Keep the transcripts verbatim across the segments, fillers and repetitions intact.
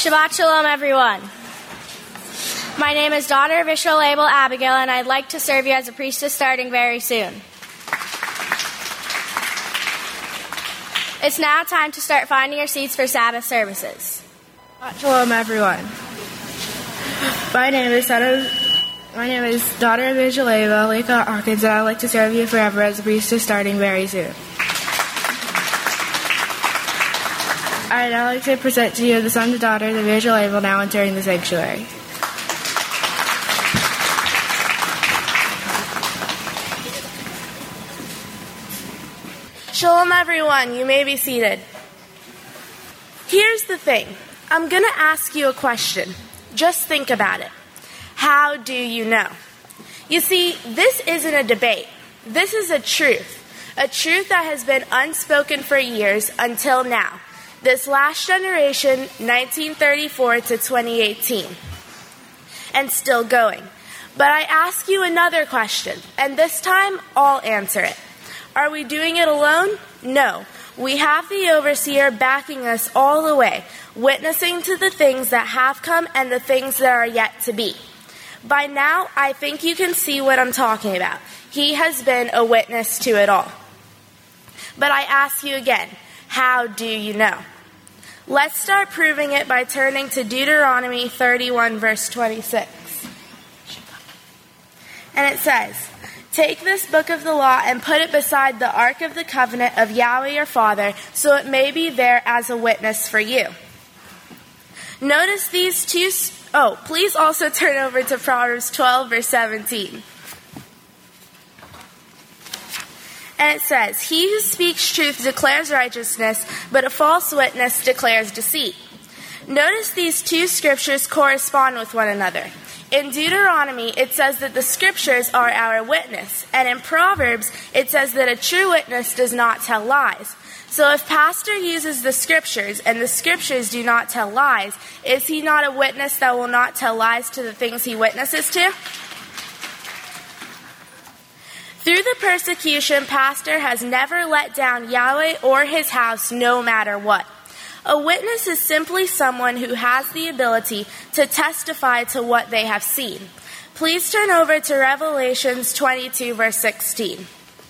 Shabbat Shalom, everyone. My name is daughter of Israel Abel Abigail, and I'd like to serve you as a priestess starting very soon. It's now time to start finding your seats for Sabbath services. Shabbat Shalom, everyone. My name is son of, my name is daughter of Israel Abel, Leka Hawkins, and I'd like to serve you forever as a priestess starting very soon. I'd now like to present to you the sons and daughters of Israel Abel now entering the sanctuary. Shalom, everyone. You may be seated. Here's the thing. I'm going to ask you a question. Just think about it. How do you know? You see, this isn't a debate. This is a truth. A truth that has been unspoken for years until now. This last generation, nineteen thirty-four to twenty eighteen. And still going. But I ask you another question, and this time I'll answer it. Are we doing it alone? No. We have the overseer backing us all the way, witnessing to the things that have come and the things that are yet to be. By now, I think you can see what I'm talking about. He has been a witness to it all. But I ask you again, how do you know? Let's start proving it by turning to Deuteronomy thirty-one, verse twenty-six. And it says, "Take this book of the law and put it beside the ark of the covenant of Yahweh your Father, so it may be there as a witness for you." Notice these two... Oh, please also turn over to Proverbs twelve, verse seventeen. And it says, "He who speaks truth declares righteousness, but a false witness declares deceit." Notice these two scriptures correspond with one another. In Deuteronomy, it says that the scriptures are our witness. And in Proverbs, it says that a true witness does not tell lies. So if pastor uses the scriptures and the scriptures do not tell lies, is he not a witness that will not tell lies to the things he witnesses to? Through the persecution, pastor has never let down Yahweh or his house no matter what. A witness is simply someone who has the ability to testify to what they have seen. Please turn over to Revelations twenty-two, verse sixteen.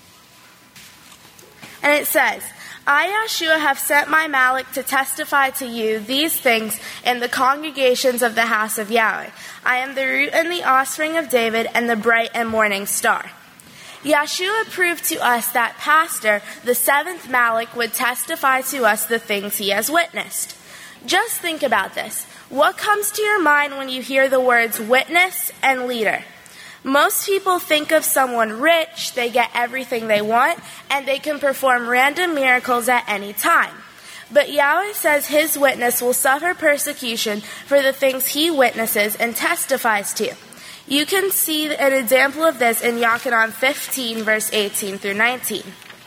And it says, "I, Yeshua, have sent my Malach to testify to you these things in the congregations of the house of Yahweh. I am the root and the offspring of David and the bright and morning star." Yeshua proved to us that pastor, the seventh Malach, would testify to us the things he has witnessed. Just think about this. What comes to your mind when you hear the words witness and leader? Most people think of someone rich, they get everything they want, and they can perform random miracles at any time. But Yahweh says his witness will suffer persecution for the things he witnesses and testifies to. You can see an example of this in Yochanan fifteen, verse eighteen through nineteen.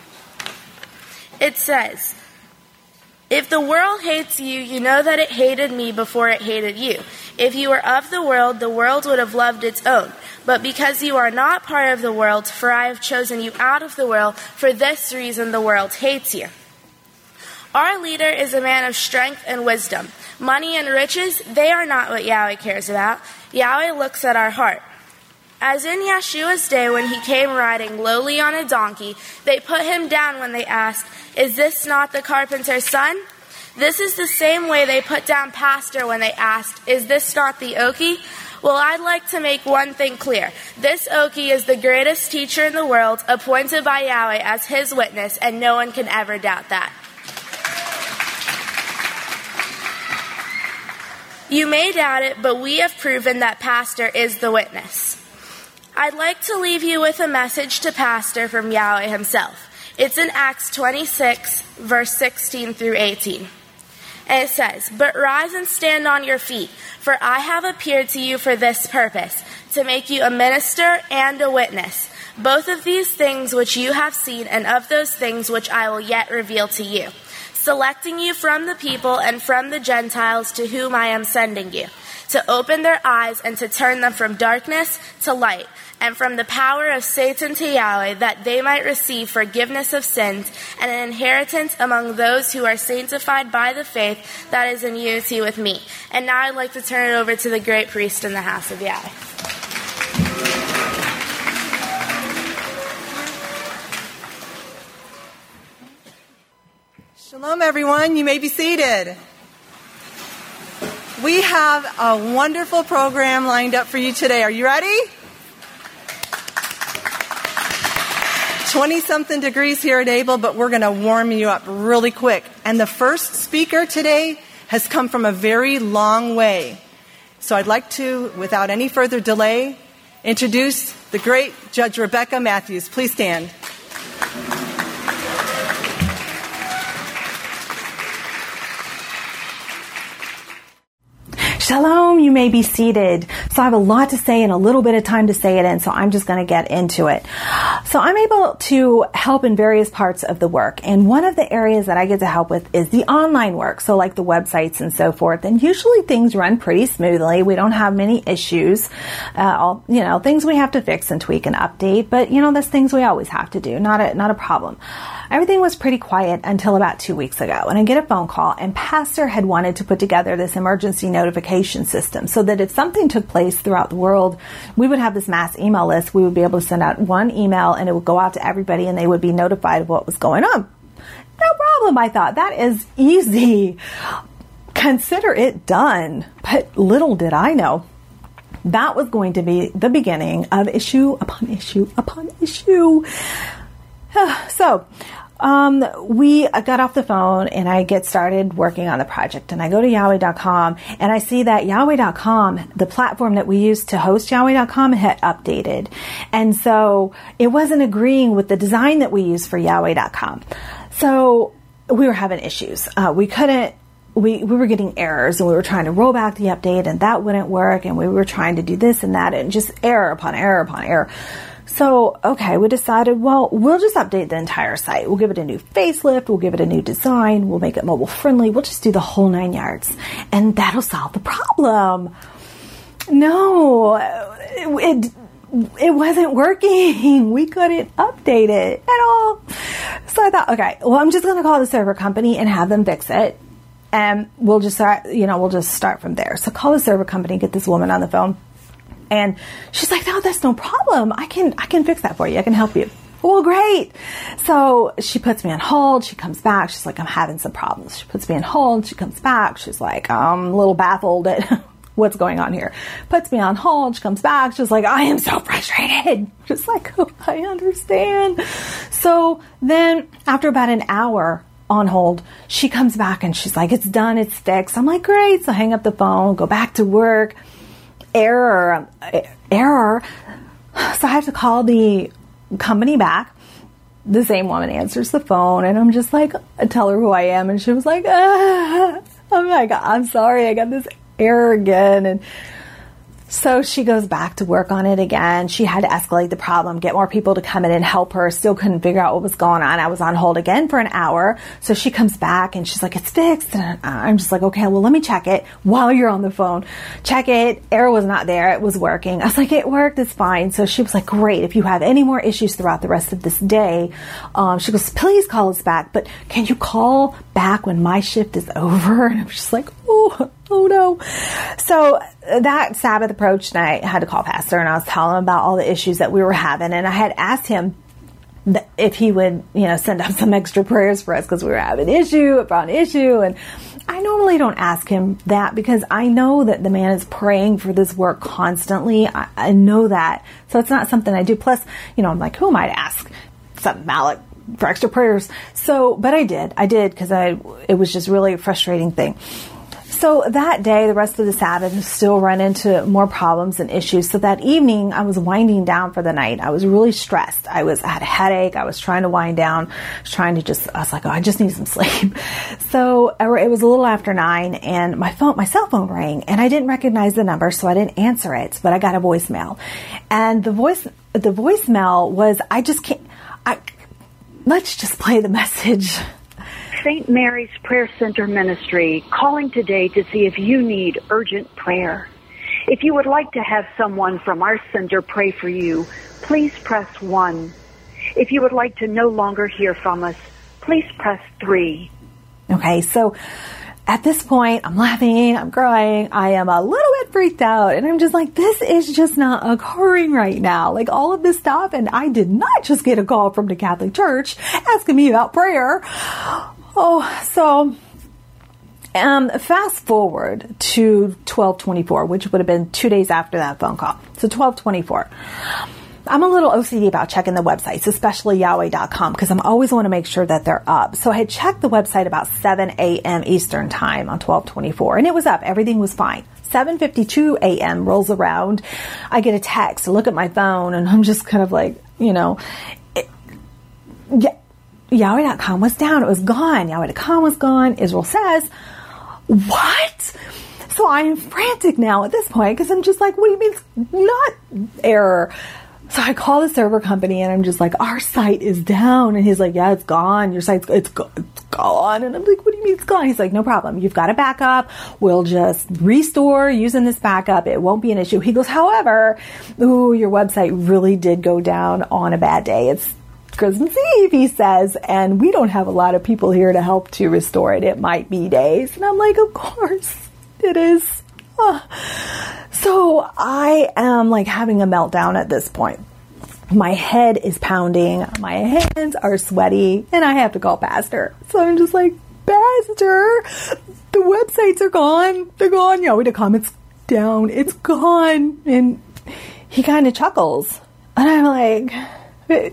It says, "If the world hates you, you know that it hated me before it hated you. If you were of the world, the world would have loved its own. But because you are not part of the world, for I have chosen you out of the world, for this reason the world hates you." Our leader is a man of strength and wisdom. Money and riches, they are not what Yahweh cares about. Yahweh looks at our heart. As in Yeshua's day when he came riding lowly on a donkey, they put him down when they asked, "Is this not the carpenter's son?" This is the same way they put down pastor when they asked, "Is this not the Okie?" Well, I'd like to make one thing clear. This Okie is the greatest teacher in the world, appointed by Yahweh as his witness, and no one can ever doubt that. You may doubt it, but we have proven that pastor is the witness. I'd like to leave you with a message to pastor from Yahweh himself. It's in Acts twenty-six, verse sixteen through eighteen. And it says, "But rise and stand on your feet, for I have appeared to you for this purpose, to make you a minister and a witness, both of these things which you have seen and of those things which I will yet reveal to you, selecting you from the people and from the Gentiles to whom I am sending you, to open their eyes and to turn them from darkness to light, and from the power of Satan to Yahweh, that they might receive forgiveness of sins and an inheritance among those who are sanctified by the faith that is in unity with me. And now I'd like to turn it over to the great priest in the house of Yahweh. Shalom, everyone. You may be seated. We have a wonderful program lined up for you today. Are you ready? twenty-something degrees here at Able, but we're going to warm you up really quick. And the first speaker today has come from a very long way. So I'd like to, without any further delay, introduce the great Judge Rebecca Matthews. Please stand. Shalom, you may be seated. So I have a lot to say and a little bit of time to say it in, so I'm just going to get into it. So I'm able to help in various parts of the work, and one of the areas that I get to help with is the online work, so like the websites and so forth, and usually things run pretty smoothly. We don't have many issues, uh, all, you know, things we have to fix and tweak and update, but you know, that's things we always have to do, not a, not a problem. Everything was pretty quiet until about two weeks ago, and I get a phone call, and Pastor had wanted to put together this emergency notification system so that if something took place throughout the world, we would have this mass email list. We would be able to send out one email, and it would go out to everybody, and they would be notified of what was going on. No problem, I thought. That is easy. Consider it done. But little did I know, that was going to be the beginning of issue upon issue upon issue. So, um, we got off the phone and I get started working on the project, and I go to Yahweh dot com and I see that Yahweh dot com, the platform that we used to host Yahweh dot com, had updated. And so it wasn't agreeing with the design that we use for Yahweh dot com. So we were having issues. Uh, we couldn't, we, we were getting errors, and we were trying to roll back the update, and that wouldn't work. And we were trying to do this and that, and just error upon error upon error. So, okay, we decided, well, we'll just update the entire site. We'll give it a new facelift. We'll give it a new design. We'll make it mobile friendly. We'll just do the whole nine yards, and that'll solve the problem. No, it, it, it wasn't working. We couldn't update it at all. So I thought, okay, well, I'm just going to call the server company and have them fix it. And we'll just start, you know, we'll just start from there. So call the server company, get this woman on the phone. And she's like, no, that's no problem. I can, I can fix that for you. I can help you. Well, great. So she puts me on hold. She comes back. She's like, I'm having some problems. She puts me on hold. She comes back. She's like, I'm a little baffled at what's going on here. Puts me on hold. She comes back. She's like, I am so frustrated. Just like, oh, I understand. So then after about an hour on hold, she comes back and she's like, it's done. It's fixed. I'm like, great. So I hang up the phone, go back to work. Error, error. So I have to call the company back. The same woman answers the phone, and I'm just like, I tell her who I am, and she was like, ah. I'm like, I'm sorry, I got this error again. And so she goes back to work on it again. She had to escalate the problem, get more people to come in and help her. Still couldn't figure out what was going on. I was on hold again for an hour. So she comes back and she's like, it's fixed. And I'm just like, okay, well, let me check it while you're on the phone. Check it. Error was not there. It was working. I was like, it worked. It's fine. So she was like, great. If you have any more issues throughout the rest of this day, um, she goes, please call us back. But can you call back when my shift is over? And I'm just like, oh, oh no. So that Sabbath approach night, I had to call Pastor, and I was telling him about all the issues that we were having. And I had asked him that if he would, you know, send up some extra prayers for us because we were having an issue upon issue. And I normally don't ask him that because I know that the man is praying for this work constantly. I, I know that. So it's not something I do. Plus, you know, I'm like, who am I to ask something Malik for extra prayers? So, but I did. I did because I, it was just really a frustrating thing. So that day, the rest of the Sabbath, still run into more problems and issues. So that evening, I was winding down for the night. I was really stressed. I was I had a headache. I was trying to wind down. I was trying to just, I was like, oh, I just need some sleep. So it was a little after nine, and my phone, my cell phone rang, and I didn't recognize the number, so I didn't answer it. But I got a voicemail, and the voice, the voicemail was, I just can't. I let's just play the message. Saint Mary's Prayer Center Ministry, calling today to see if you need urgent prayer. If you would like to have someone from our center pray for you, please press one. If you would like to no longer hear from us, please press three. Okay, so at this point, I'm laughing, I'm crying, I am a little bit freaked out, and I'm just like, this is just not occurring right now. Like all of this stuff, and I did not just get a call from the Catholic Church asking me about prayer. Oh, so um, fast forward to twelve twenty-four, which would have been two days after that phone call. So twelve twenty-four. I'm a little O C D about checking the websites, especially Yahweh dot com, because I'm always want to make sure that they're up. So I had checked the website about seven a.m. Eastern time on twelve twenty-four, and it was up. Everything was fine. seven fifty-two a.m. rolls around. I get a text to look at my phone, and I'm just kind of like, you know, it, yeah, Yahweh dot com was down. It was gone. Yahweh dot com was gone. Israel says, what? So I am frantic now at this point, because I'm just like, what do you mean it's not error? So I call the server company and I'm just like, our site is down. And he's like, yeah, it's gone. Your site's it's, go- it's gone. And I'm like, what do you mean it's gone? He's like, no problem. You've got a backup. We'll just restore using this backup. It won't be an issue. He goes, however, ooh, your website really did go down on a bad day. It's Christmas Eve, he says, and we don't have a lot of people here to help to restore it. It might be days. And I'm like, of course it is. Oh. So I am like having a meltdown at this point. My head is pounding, my hands are sweaty, and I have to call Pastor. So I'm just like, Pastor, the websites are gone. They're gone. Yahweh dot com, it's down. It's gone. And he kind of chuckles. And I'm like,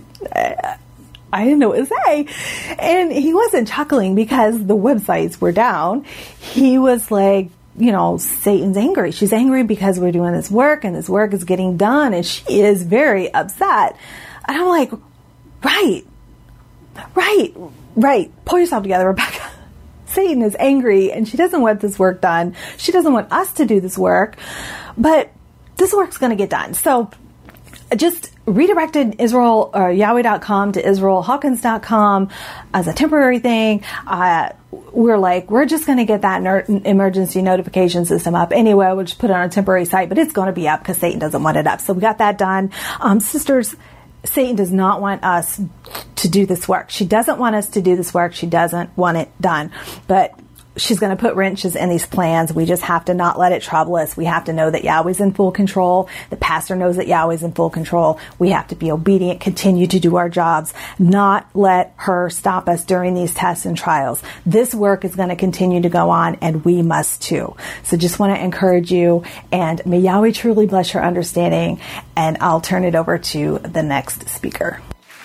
I didn't know what to say. And he wasn't chuckling because the websites were down. He was like, you know, Satan's angry. She's angry because we're doing this work and this work is getting done, and she is very upset. And I'm like, right, right, right. Pull yourself together, Rebecca. Satan is angry and she doesn't want this work done. She doesn't want us to do this work, but this work's going to get done. So I just redirected Israel or Yahweh dot com to Israel Hawkins dot com as a temporary thing. Uh, we're like, we're just going to get that ner- emergency notification system up anyway. We'll just put it on a temporary site, but it's going to be up because Satan doesn't want it up. So we got that done. Um, sisters, Satan does not want us to do this work. She doesn't want us to do this work. She doesn't want it done. But she's going to put wrenches in these plans. We just have to not let it trouble us. We have to know that Yahweh's in full control. The pastor knows that Yahweh's in full control. We have to be obedient, continue to do our jobs, not let her stop us during these tests and trials. This work is going to continue to go on, and we must too. So just want to encourage you, and may Yahweh truly bless your understanding, and I'll turn it over to the next speaker.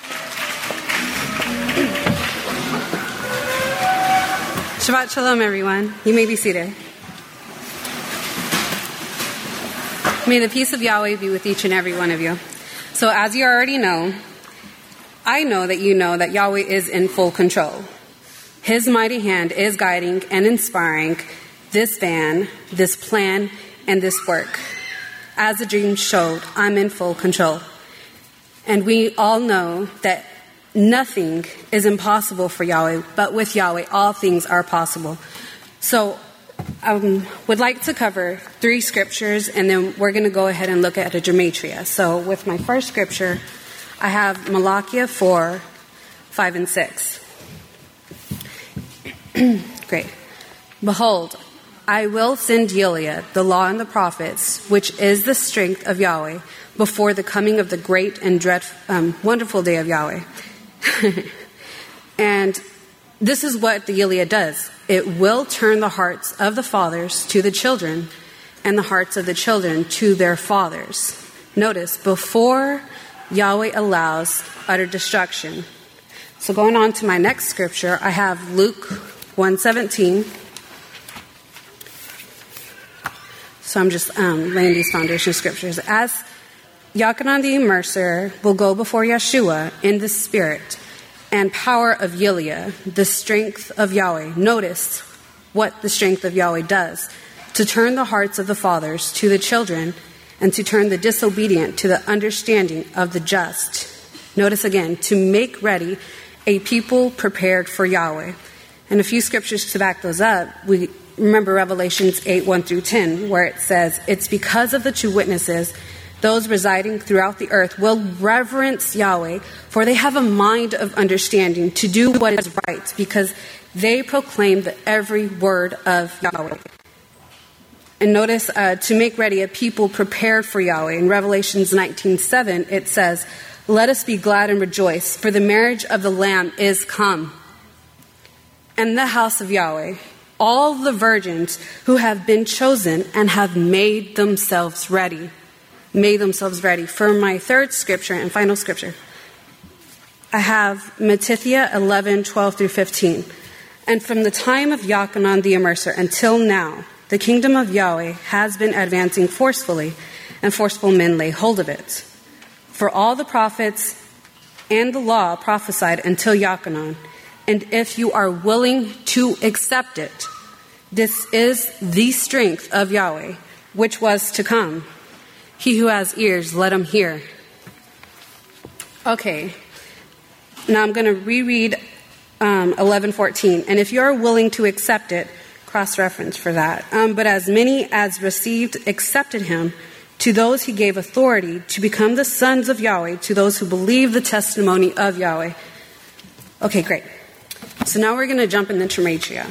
Shabbat Shalom, everyone. You may be seated. May the peace of Yahweh be with each and every one of you. So as you already know, I know that you know that Yahweh is in full control. His mighty hand is guiding and inspiring this van, this plan, and this work. As the dream showed, I'm in full control. And we all know that nothing is impossible for Yahweh, but with Yahweh, all things are possible. So I um, would like to cover three scriptures, and then we're going to go ahead and look at a gematria. So with my first scripture, I have Malachi four, five, and six. Great. Behold, I will send Gilead, the law and the prophets, which is the strength of Yahweh, before the coming of the great and dreadful, um, wonderful day of Yahweh. And this is what the Gilead does. It will turn the hearts of the fathers to the children, and the hearts of the children to their fathers. Notice, before Yahweh allows utter destruction. So going on to my next scripture, I have Luke one seventeen. So I'm just um, laying these foundation scriptures. As Yochanan the Mercer will go before Yeshua in the spirit and power of Gilead, the strength of Yahweh. Notice what the strength of Yahweh does. To turn the hearts of the fathers to the children, and to turn the disobedient to the understanding of the just. Notice again, to make ready a people prepared for Yahweh. And a few scriptures to back those up. We remember Revelations eight, one through ten, where it says, it's because of the two witnesses, those residing throughout the earth will reverence Yahweh, for they have a mind of understanding to do what is right, because They proclaim the every word of Yahweh. And notice, uh, to make ready a people prepared for Yahweh. In Revelations nineteen seven, it says, "Let us be glad and rejoice, for the marriage of the Lamb is come." And the house of Yahweh, all the virgins who have been chosen and have made themselves ready. Made themselves ready. For my third scripture and final scripture, I have Matthew eleven, twelve through fifteen. "And from the time of Yochanan the Immerser until now, the kingdom of Yahweh has been advancing forcefully, and forceful men lay hold of it. For all the prophets and the law prophesied until Yochanan. And if you are willing to accept it, this is the strength of Yahweh, which was to come. He who has ears, let him hear." Okay, now I'm going to reread um, eleven fourteen. "And if you are willing to accept it," cross-reference for that. Um, "but as many as received accepted him, to those he gave authority to become the sons of Yahweh, to those who believe the testimony of Yahweh." Okay, great. So now we're going to jump into Gematria.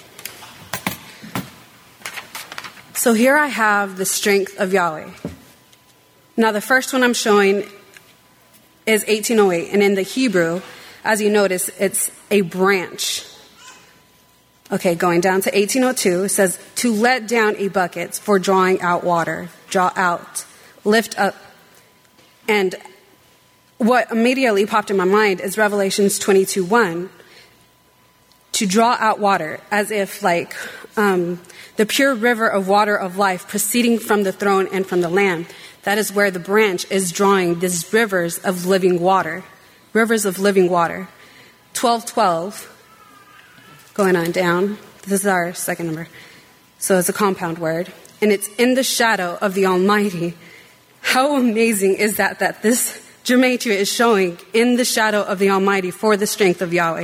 So here I have the strength of Yahweh. Now the first one I'm showing is eighteen oh eight, and in the Hebrew, as you notice, it's a branch. Okay, going down to eighteen oh two, it says, "To let down a bucket for drawing out water." Draw out, lift up. And what immediately popped in my mind is Revelations twenty-two one. To draw out water, as if like um, the pure river of water of life proceeding from the throne and from the Lamb. That is where the branch is drawing these rivers of living water. Rivers of living water. twelve twelve. Going on down. This is our second number. So it's a compound word. And it's in the shadow of the Almighty. How amazing is that, that this Gematria is showing in the shadow of the Almighty for the strength of Yahweh.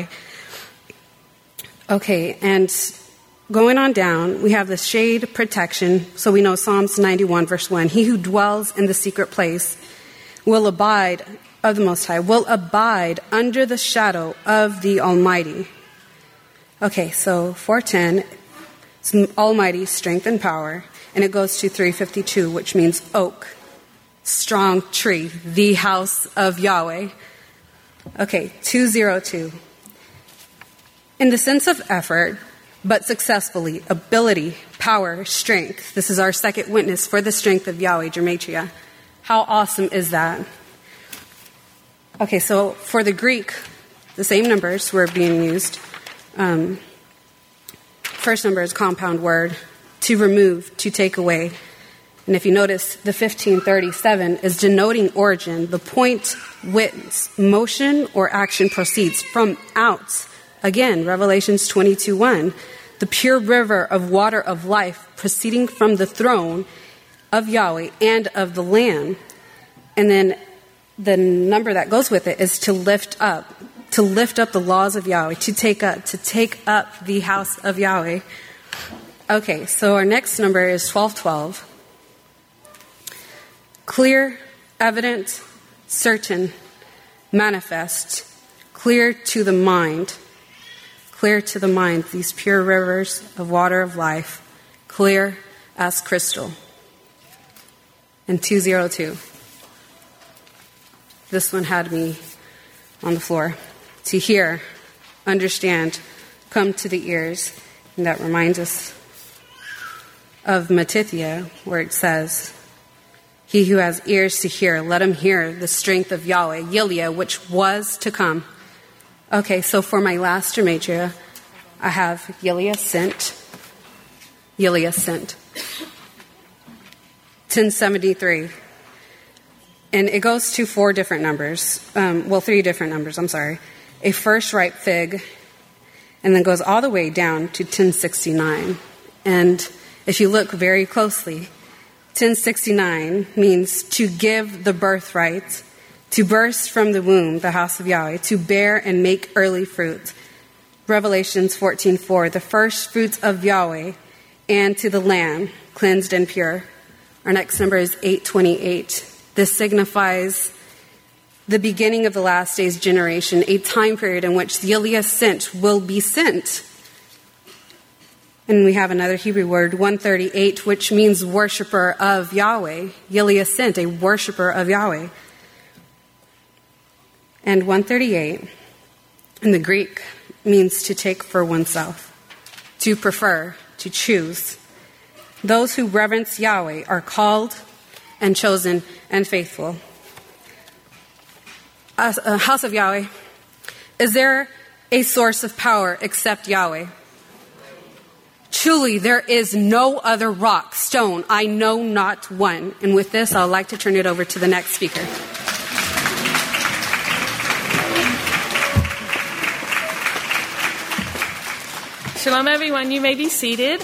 Okay, and going on down, we have the shade protection. So we know Psalms ninety-one, verse one. "He who dwells in the secret place will abide of the Most High, will abide under the shadow of the Almighty." Okay, so four ten, it's Almighty, strength and power. And it goes to three fifty-two, which means oak, strong tree, the house of Yahweh. Okay, two oh two. In the sense of effort, but successfully, ability, power, strength. This is our second witness for the strength of Yahweh, Gematria. How awesome is that? Okay, so for the Greek, the same numbers were being used. Um, first number is compound word, to remove, to take away. And if you notice, the fifteen thirty-seven is denoting origin. The point, witness, motion, or action proceeds from out. Again, Revelations twenty-two one. The pure river of water of life proceeding from the throne of Yahweh and of the Lamb. And then the number that goes with it is to lift up. To lift up the laws of Yahweh. To take up. To take up the house of Yahweh. Okay, so our next number is twelve twelve. Clear, evident, certain, manifest, clear to the mind. Clear to the mind, these pure rivers of water of life, clear as crystal. And two oh two. This one had me on the floor. To hear, understand, come to the ears. And that reminds us of Matthew, where it says, "He who has ears to hear, let him hear the strength of Yahweh, Yahweh, which was to come." Okay, so for my last Gematria, I have Yahweh sent. Yahweh sent. ten seventy-three. And it goes to four different numbers. Um, well, three different numbers, I'm sorry. A first ripe fig, and then goes all the way down to ten sixty-nine. And if you look very closely, ten sixty-nine means to give the birthright, to burst from the womb, the house of Yahweh, to bear and make early fruit. Revelations fourteen four, the first fruits of Yahweh, and to the Lamb, cleansed and pure. Our next number is eight twenty-eight. This signifies the beginning of the last days generation, a time period in which the Yahweh sent will be sent. And we have another Hebrew word, one thirty-eight, which means worshiper of Yahweh. Yahweh sent, a worshiper of Yahweh. And one thirty-eight in the Greek means to take for oneself, to prefer, to choose. Those who reverence Yahweh are called and chosen and faithful. As a house of Yahweh, is there a source of power except Yahweh? Truly, there is no other rock, stone, I know not one. And with this, I'd like to turn it over to the next speaker. Shalom, everyone. You may be seated.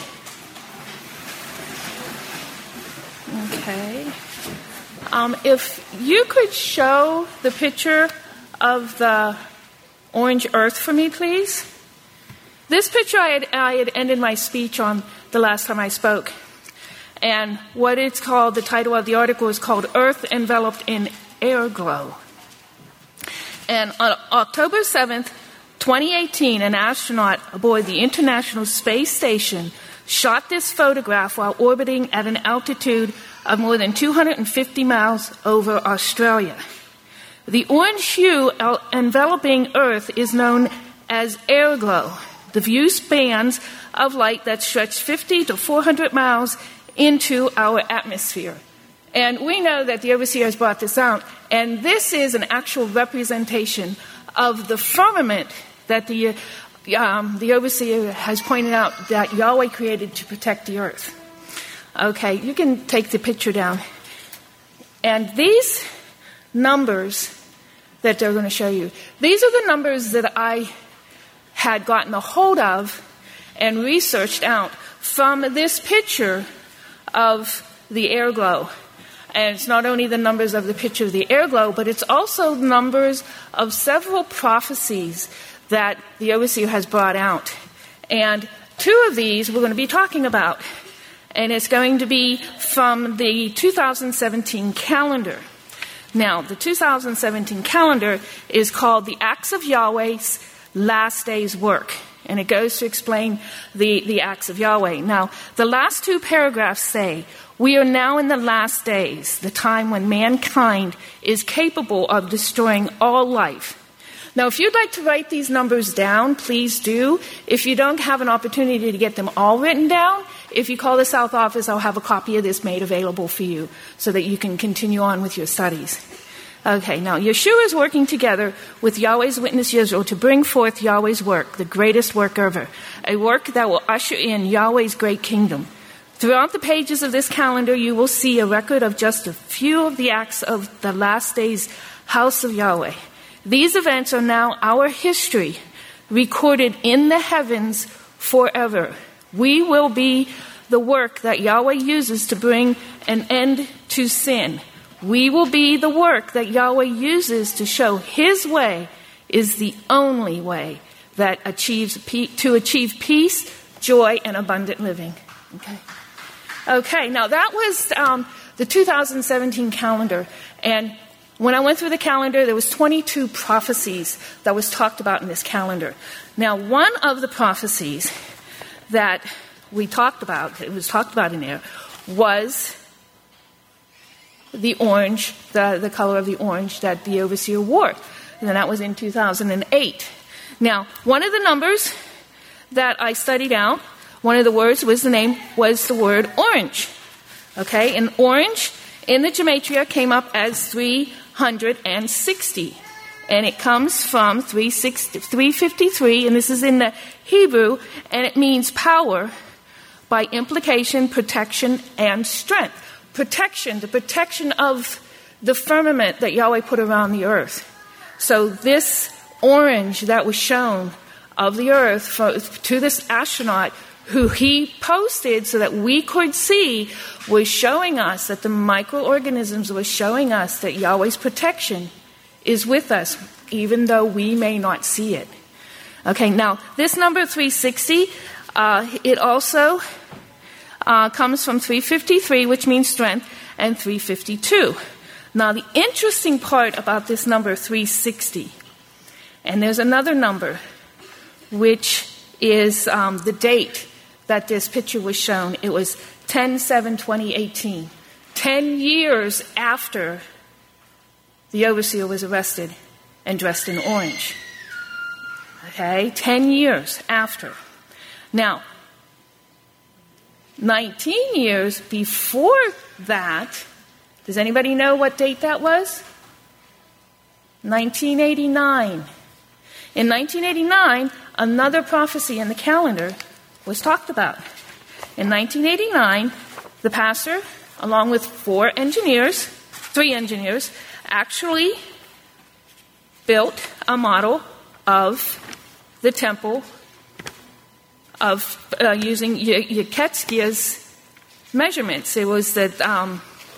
Okay. Um, if you could show the picture of the orange earth for me, please. This picture I had, I had ended my speech on the last time I spoke. And what it's called, the title of the article is called Earth Enveloped in Air Glow. And on October seventh, twenty eighteen, an astronaut aboard the International Space Station shot this photograph while orbiting at an altitude of more than two hundred fifty miles over Australia. The orange hue enveloping Earth is known as air glow, the view spans of light that stretch fifty to four hundred miles into our atmosphere. And we know that the overseer has brought this out, and this is an actual representation of the firmament that the, um, the overseer has pointed out that Yahweh created to protect the earth. Okay, you can take the picture down. And these numbers that they're going to show you, these are the numbers that I had gotten a hold of and researched out from this picture of the air glow. And it's not only the numbers of the picture of the air glow, but it's also numbers of several prophecies that the overseer has brought out. And two of these we're going to be talking about. And it's going to be from the two thousand seventeen calendar. Now, the two thousand seventeen calendar is called the Acts of Yahweh's Last Day's Work. And it goes to explain the, the acts of Yahweh. Now, the last two paragraphs say, we are now in the last days, the time when mankind is capable of destroying all life. Now, if you'd like to write these numbers down, please do. If you don't have an opportunity to get them all written down, if you call the South Office, I'll have a copy of this made available for you so that you can continue on with your studies. Okay, now Yeshua is working together with Yahweh's witness Israel to bring forth Yahweh's work, the greatest work ever, a work that will usher in Yahweh's great kingdom. Throughout the pages of this calendar, you will see a record of just a few of the acts of the last days house of Yahweh. These events are now our history, recorded in the heavens forever. We will be the work that Yahweh uses to bring an end to sin. We will be the work that Yahweh uses to show His way is the only way that achieves to achieve peace, joy, and abundant living. Okay. Okay. Now that was um, the two thousand seventeen calendar, and when I went through the calendar, there was twenty-two prophecies that was talked about in this calendar. Now, one of the prophecies that we talked about, it was talked about in there, was the orange, the, the color of the orange that the overseer wore. And that was in two thousand eight. Now, one of the numbers that I studied out, one of the words was the name, was the word orange. Okay, and orange in the gematria came up as three hundred sixty. And it comes from three fifty-three, and this is in the Hebrew, and it means power by implication, protection, and strength. Protection, the protection of the firmament that Yahweh put around the earth. So this orange that was shown of the earth for, to this astronaut who he posted so that we could see was showing us that the microorganisms were showing us that Yahweh's protection is with us, even though we may not see it. Okay, now this number three sixty, uh, it also uh, comes from three fifty-three, which means strength, and three fifty-two. Now, the interesting part about this number three sixty, and there's another number, which is um, the date that this picture was shown. It was ten seven twenty eighteen, ten years after the overseer was arrested and dressed in orange. Okay, ten years after. Now, nineteen years before that, does anybody know what date that was? nineteen eighty-nine. In nineteen eighty-nine, another prophecy in the calendar was talked about. In nineteen eighty-nine, the pastor, along with four engineers, three engineers, actually built a model of the temple of uh, using Yeketskia's measurements. It was that um,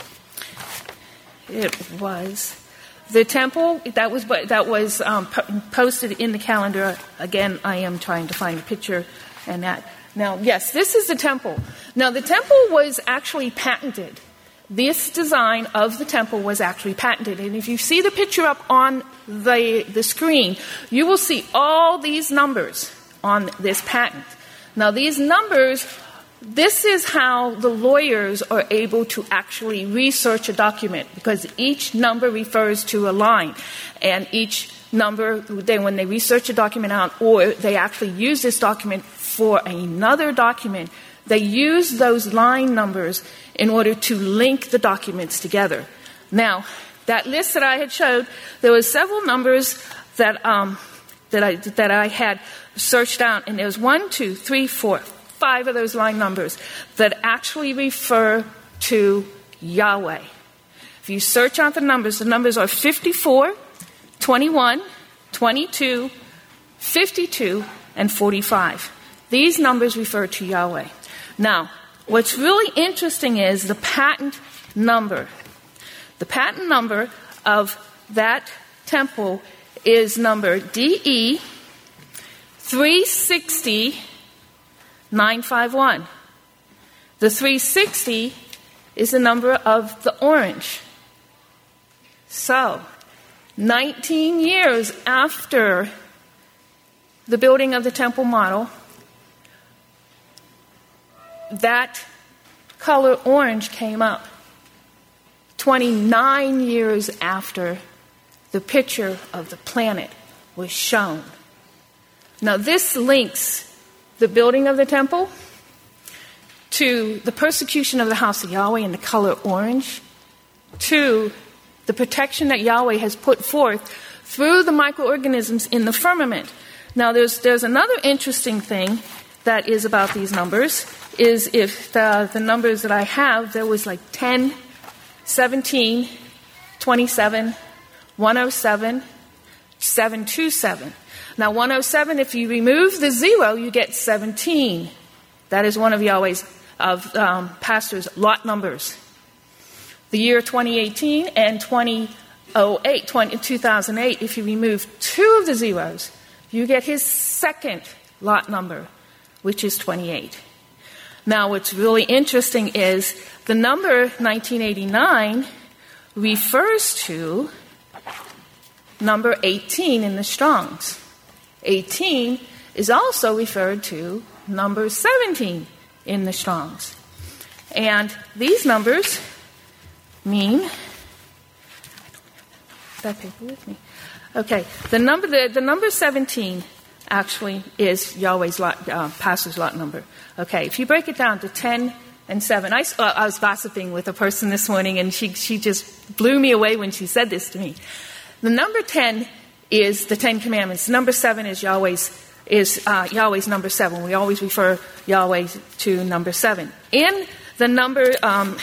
it was the temple that was that was um, posted in the calendar. Again, I am trying to find a picture and that. Now, yes, this is the temple. Now, the temple was actually patented. This design of the temple was actually patented. And if you see the picture up on the, the screen, you will see all these numbers on this patent. Now, these numbers, this is how the lawyers are able to actually research a document, because each number refers to a line. And each number, then when they research a document out, or they actually use this document for another document, they use those line numbers in order to link the documents together. Now, that list that I had showed, there were several numbers that um, that I that I had searched out, and there was one, two, three, four, five of those line numbers that actually refer to Yahweh. If you search out the numbers, the numbers are fifty-four, twenty-one, twenty-two, fifty-two, and forty-five. These numbers refer to Yahweh. Now, what's really interesting is the patent number. The patent number of that temple is number D E three sixty nine fifty-one. The three sixty is the number of the orange. So, nineteen years after the building of the temple model, that color orange came up. twenty-nine years after the picture of the planet was shown. Now, this links the building of the temple to the persecution of the house of Yahweh in the color orange, to the protection that Yahweh has put forth through the microorganisms in the firmament. Now, there's there's another interesting thing that is about these numbers, is if the, the numbers that I have, there was like ten, seventeen, twenty-seven, one oh seven, seven twenty-seven. Now, one oh seven, if you remove the zero, you get seventeen. That is one of Yahweh's, of um, pastor's lot numbers. The year twenty eighteen and twenty oh eight, two thousand eight, if you remove two of the zeros, you get his second lot number, which is twenty-eight. Now, what's really interesting is the number nineteen eighty-nine refers to number eighteen in the Strong's. eighteen is also referred to number seventeen in the Strong's. And these numbers mean, that paper with me. Okay, the number the, the number seventeen actually is Yahweh's lot, uh, pastor's lot number. Okay, if you break it down to ten and seven, I, uh, I was gossiping with a person this morning, and she she just blew me away when she said this to me. The number ten is the Ten Commandments. Number seven is Yahweh's is uh, Yahweh's number seven. We always refer Yahweh to number seven. In the number um,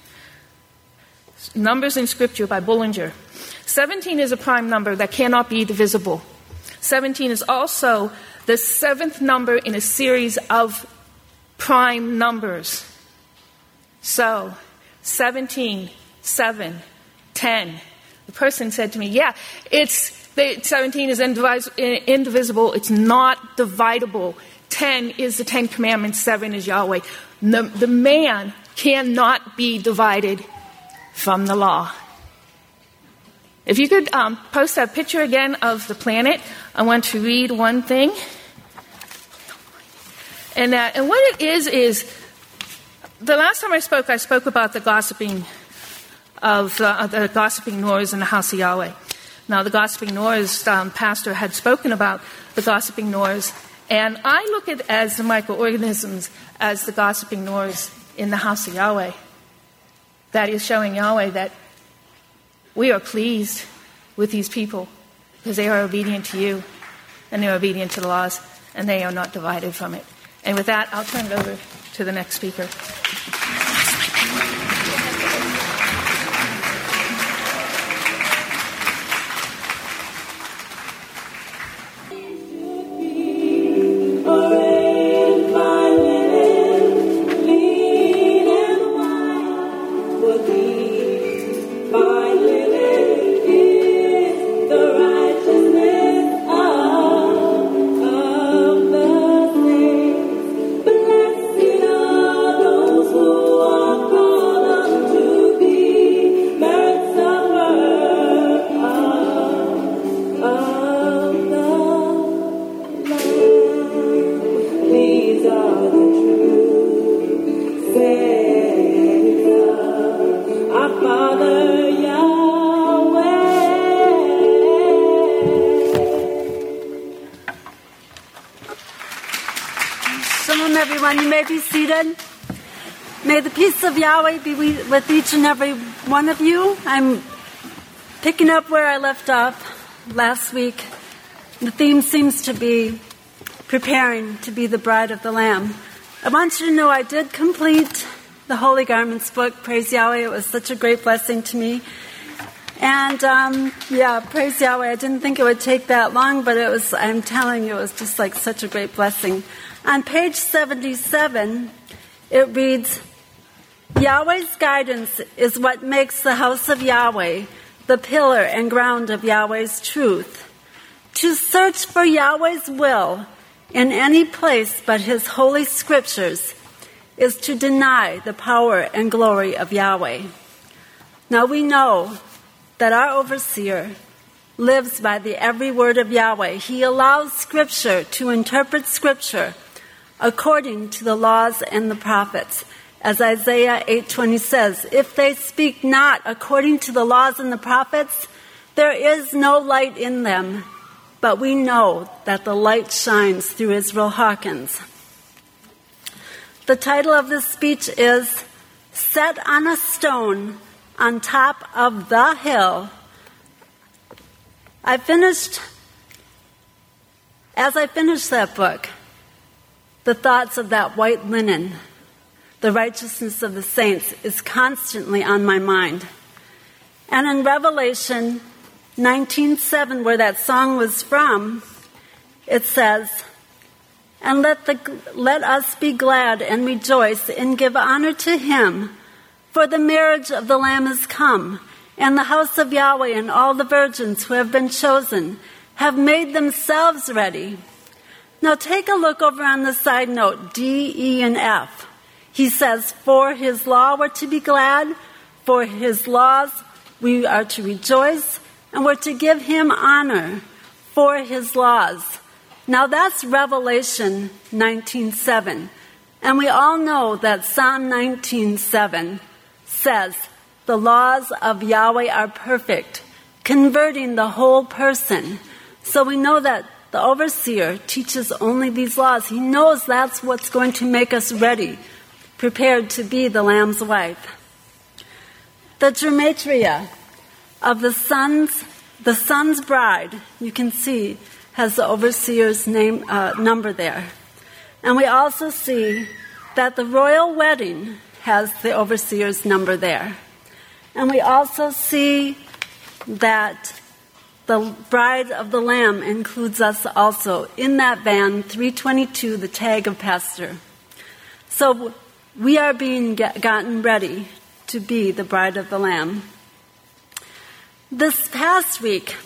Numbers in Scripture by Bullinger, seventeen is a prime number that cannot be divisible. seventeen is also the seventh number in a series of prime numbers. So, seventeen, seven, ten. The person said to me, yeah, it's the, seventeen is indivis- indivisible. It's not dividable. ten is the Ten Commandments. seven is Yahweh. The, the man cannot be divided from the law. If you could um, post that picture again of the planet, I want to read one thing. And, uh, and what it is, is the last time I spoke, I spoke about the gossiping of uh, the gossiping Noahs in the house of Yahweh. Now, the gossiping Noahs um, pastor had spoken about the gossiping Noahs, and I look at as the microorganisms as the gossiping Noahs in the house of Yahweh. That is showing Yahweh that we are pleased with these people because they are obedient to you, and they are obedient to the laws, and they are not divided from it. And with that, I'll turn it over to the next speaker. May the peace of Yahweh be with each and every one of you. I'm picking up where I left off last week. The theme seems to be preparing to be the bride of the Lamb. I want you to know I did complete the Holy Garments book. Praise Yahweh. It was such a great blessing to me. And, um, yeah, praise Yahweh. I didn't think it would take that long, but it was, I'm telling you, it was just like such a great blessing. On page seventy-seven, it reads, Yahweh's guidance is what makes the house of Yahweh the pillar and ground of Yahweh's truth. To search for Yahweh's will in any place but His holy scriptures is to deny the power and glory of Yahweh. Now we know that our overseer lives by the every word of Yahweh. He allows Scripture to interpret Scripture according to the laws and the prophets. As Isaiah eight twenty says, if they speak not according to the laws and the prophets, there is no light in them. But we know that the light shines through Israel Hawkins. The title of this speech is Set on a Stone on Top of the Hill. I finished, as I finished that book, the thoughts of that white linen, the righteousness of the saints, is constantly on my mind. And in Revelation nineteen seven, where that song was from, it says, And let the let us be glad and rejoice and give honor to Him, for the marriage of the Lamb is come, and the house of Yahweh and all the virgins who have been chosen have made themselves ready. Now take a look over on the side note, D, E, and F. He says, for His law we're to be glad, for His laws we are to rejoice, and we're to give Him honor for His laws. Now that's Revelation nineteen seven. And we all know that Psalm nineteen seven says, the laws of Yahweh are perfect, converting the whole person. So we know that the overseer teaches only these laws. He knows that's what's going to make us ready, prepared to be the Lamb's wife. The gematria of the son's, the son's bride, you can see, has the overseer's name uh, number there. And we also see that the royal wedding has the overseer's number there. And we also see that the bride of the Lamb includes us also in that band, three twenty-two, the tag of pastor. So we are being get, gotten ready to be the bride of the Lamb. This past week,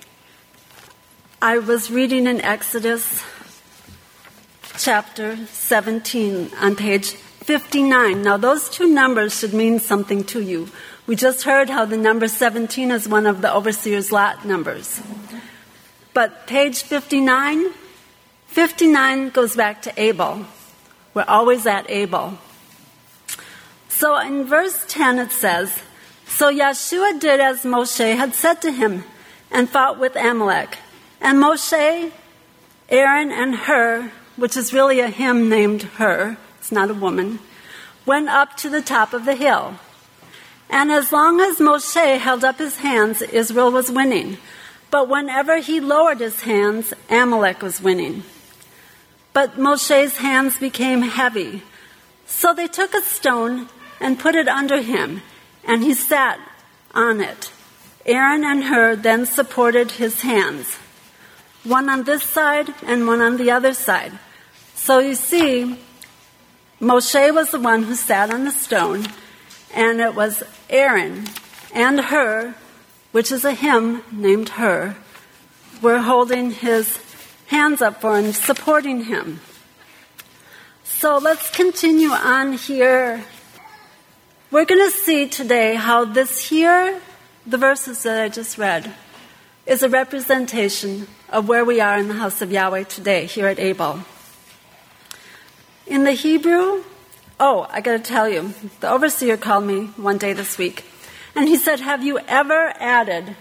I was reading in Exodus chapter seventeen on page fifty-nine. Now, those two numbers should mean something to you. We just heard how the number seventeen is one of the overseer's lot numbers. But page fifty-nine, fifty-nine goes back to Abel. We're always at Abel. So in verse ten it says, "So Yeshua did as Moshe had said to him and fought with Amalek. And Moshe, Aaron, and Hur," which is really a him named Hur, it's not a woman, "went up to the top of the hill. And as long as Moshe held up his hands, Israel was winning. But whenever he lowered his hands, Amalek was winning. But Moshe's hands became heavy. So they took a stone and put it under him, and he sat on it. Aaron and Hur then supported his hands, one on this side and one on the other side. So you see, Moshe was the one who sat on the stone, and it was Aaron and Hur, which is a him named Hur, were holding his hands up for him, supporting him. So let's continue on here. We're going to see today how this here, the verses that I just read, is a representation of where we are in the house of Yahweh today, here at Abel. In the Hebrew, oh, I got to tell you, the overseer called me one day this week, and he said, "Have you ever added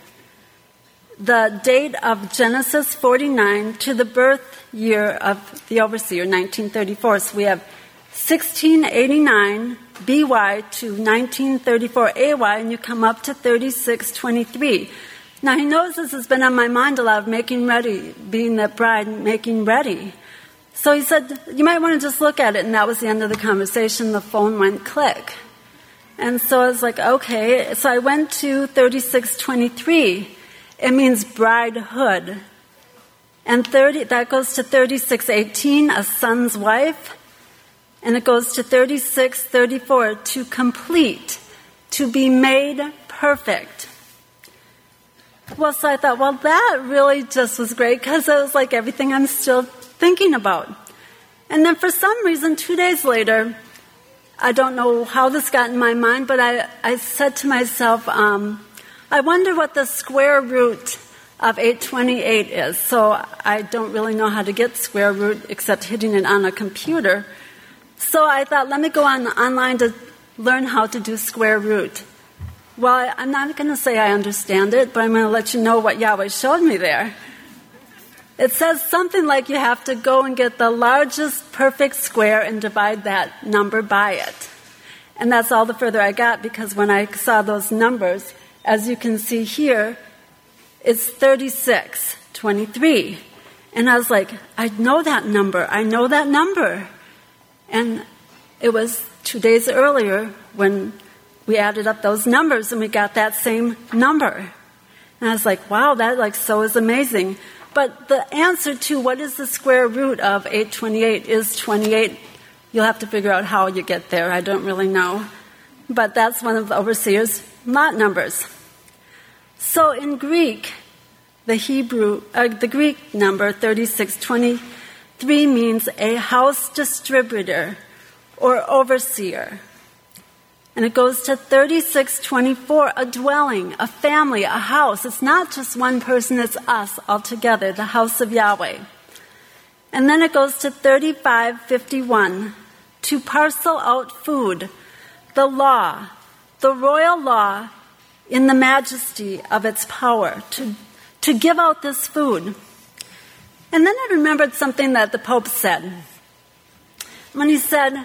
the date of Genesis forty-nine to the birth year of the overseer, nineteen thirty-four? So we have sixteen eighty-nine B Y to nineteen thirty-four A Y, and you come up to thirty-six twenty-three. Now, he knows this has been on my mind a lot, of making ready, being the bride, making ready. So he said, you might want to just look at it, and that was the end of the conversation. The phone went click. And so I was like, okay. So I went to thirty-six twenty-three. It means bridehood. And thirty that goes to thirty-six eighteen, a son's wife. And it goes to thirty-six thirty-four, to complete, to be made perfect. Well, so I thought, well, that really just was great, because it was like everything I'm still thinking about. And then for some reason, two days later, I don't know how this got in my mind, but I, I said to myself, um, I wonder what the square root of eight twenty-eight is. So I don't really know how to get square root except hitting it on a computer. So I thought, let me go on online to learn how to do square root. Well, I'm not going to say I understand it, but I'm going to let you know what Yahweh showed me there. It says something like you have to go and get the largest perfect square and divide that number by it. And that's all the further I got, because when I saw those numbers, as you can see here, it's thirty-six twenty-three. And I was like, I know that number. I know that number. And it was two days earlier when we added up those numbers and we got that same number. And I was like, wow, that like so is amazing. But the answer to what is the square root of eight twenty-eight is twenty-eight. You'll have to figure out how you get there. I don't really know. But that's one of the overseer's lot numbers. So in Greek, the Hebrew, uh, the Greek number thirty-six twenty-three means a house distributor or overseer. And it goes to thirty-six twenty-four, a dwelling, a family, a house. It's not just one person, it's us all together, the house of Yahweh. And then it goes to thirty-five fifty-one, to parcel out food, the law, the royal law in the majesty of its power, to, to give out this food. And then I remembered something that the Pope said. When he said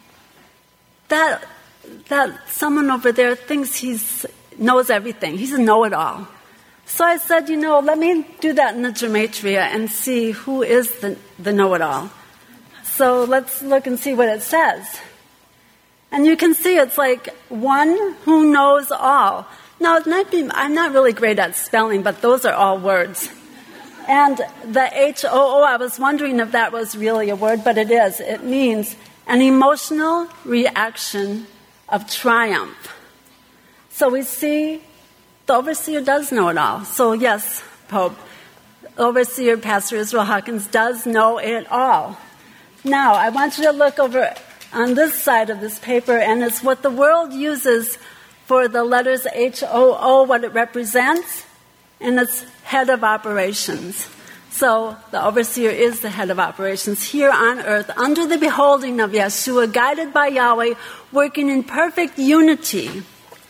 that that someone over there thinks he knows everything. He's a know-it-all. So I said, you know, let me do that in the gematria and see who is the, the know-it-all. So let's look and see what it says. And you can see it's like one who knows all. Now, it might be, I'm not really great at spelling, but those are all words. And the H O O, I was wondering if that was really a word, but it is. It means an emotional reaction of triumph. So we see the overseer does know it all. So yes, Pope, overseer Pastor Israel Hawkins does know it all. Now, I want you to look over on this side of this paper, and it's what the world uses for the letters H O O, what it represents, and it's head of operations. So the overseer is the head of operations here on earth, under the beholding of Yeshua, guided by Yahweh, working in perfect unity.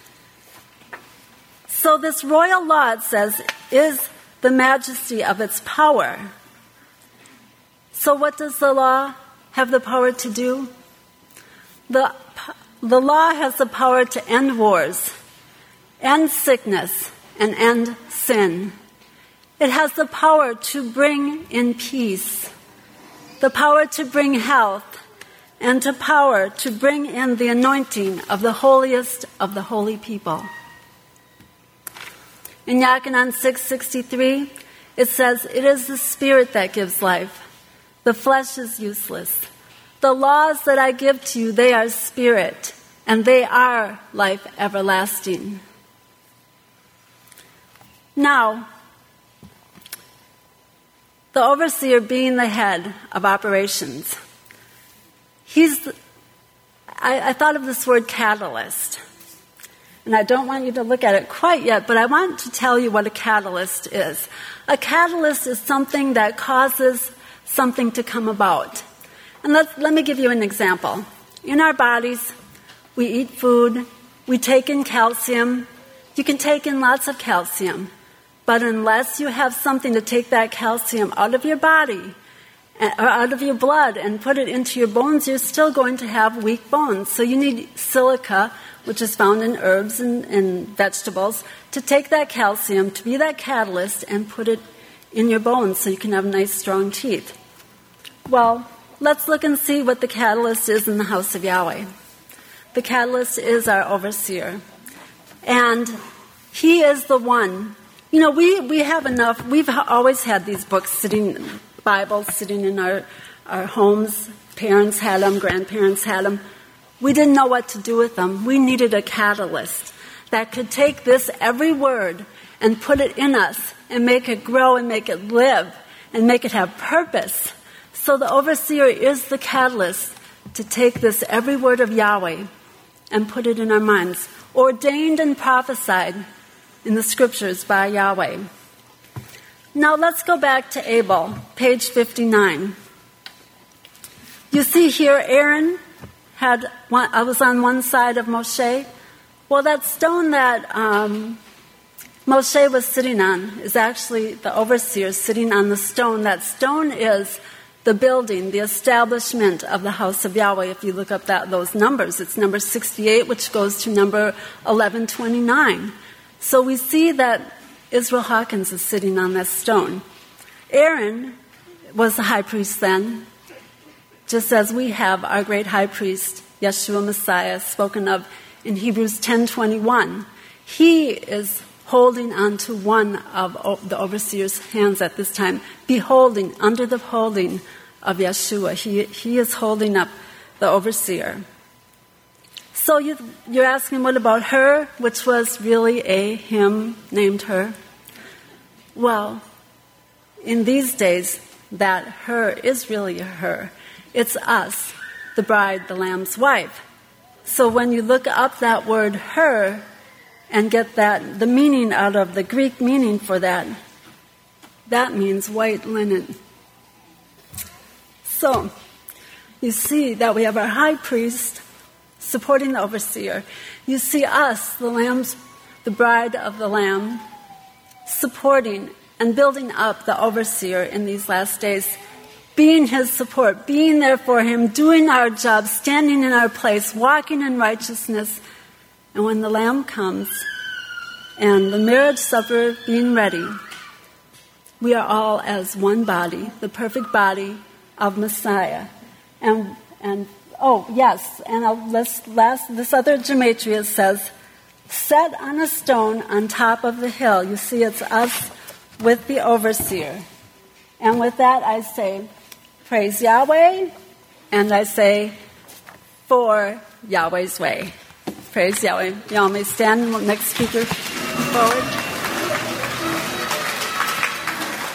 So this royal law, it says, is the majesty of its power. So what does the law have the power to do? The, the law has the power to end wars, end sickness, and end sin. It has the power to bring in peace, the power to bring health, and the power to bring in the anointing of the holiest of the holy people. In Yachanan six sixty-three, it says, "It is the Spirit that gives life. The flesh is useless. The laws that I give to you, they are spirit, and they are life everlasting." Now, the overseer being the head of operations, he's, I, I thought of this word catalyst. And I don't want you to look at it quite yet, but I want to tell you what a catalyst is. A catalyst is something that causes something to come about. And let, let me give you an example. In our bodies, we eat food, we take in calcium. You can take in lots of calcium, but unless you have something to take that calcium out of your body, or out of your blood and put it into your bones, you're still going to have weak bones. So you need silica, which is found in herbs and, and vegetables, to take that calcium, to be that catalyst, and put it in your bones so you can have nice, strong teeth. Well, let's look and see what the catalyst is in the house of Yahweh. The catalyst is our overseer. And he is the one. You know, we, we have enough, we've always had these books sitting, Bibles sitting in our, our homes. Parents had them, grandparents had them. We didn't know what to do with them. We needed a catalyst that could take this every word and put it in us and make it grow and make it live and make it have purpose. So the overseer is the catalyst to take this every word of Yahweh and put it in our minds, ordained and prophesied in the scriptures by Yahweh. Now let's go back to Abel, page fifty-nine. You see here Aaron had one, I was on one side of Moshe. Well, that stone that um, Moshe was sitting on is actually the overseer sitting on the stone. That stone is the building, the establishment of the house of Yahweh. If you look up that those numbers, it's number sixty-eight, which goes to number eleven twenty-nine. So we see that Israel Hawkins is sitting on that stone. Aaron was the high priest then, just as we have our great high priest, Yeshua Messiah, spoken of in Hebrews ten twenty-one. He is holding on to one of the overseer's hands at this time, beholding, under the holding of Yeshua. He, he is holding up the overseer. So you, you're asking, what about her, which was really a him named her? Well, in these days, that her is really a her. It's us, the bride, the Lamb's wife. So when you look up that word her and get that the meaning out of the Greek meaning for that, that means white linen. So you see that we have our high priest supporting the overseer. You see us, the lamb's, the bride of the Lamb, supporting and building up the overseer in these last days, being his support, being there for him, doing our job, standing in our place, walking in righteousness. And when the Lamb comes and the marriage supper being ready, we are all as one body, the perfect body of Messiah. And and oh yes, and I'll, this last this other gematria says, set on a stone on top of the hill. You see, it's us with the overseer. And with that, I say, praise Yahweh, and I say, for Yahweh's way. Praise Yahweh. Y'all may stand. Next speaker forward.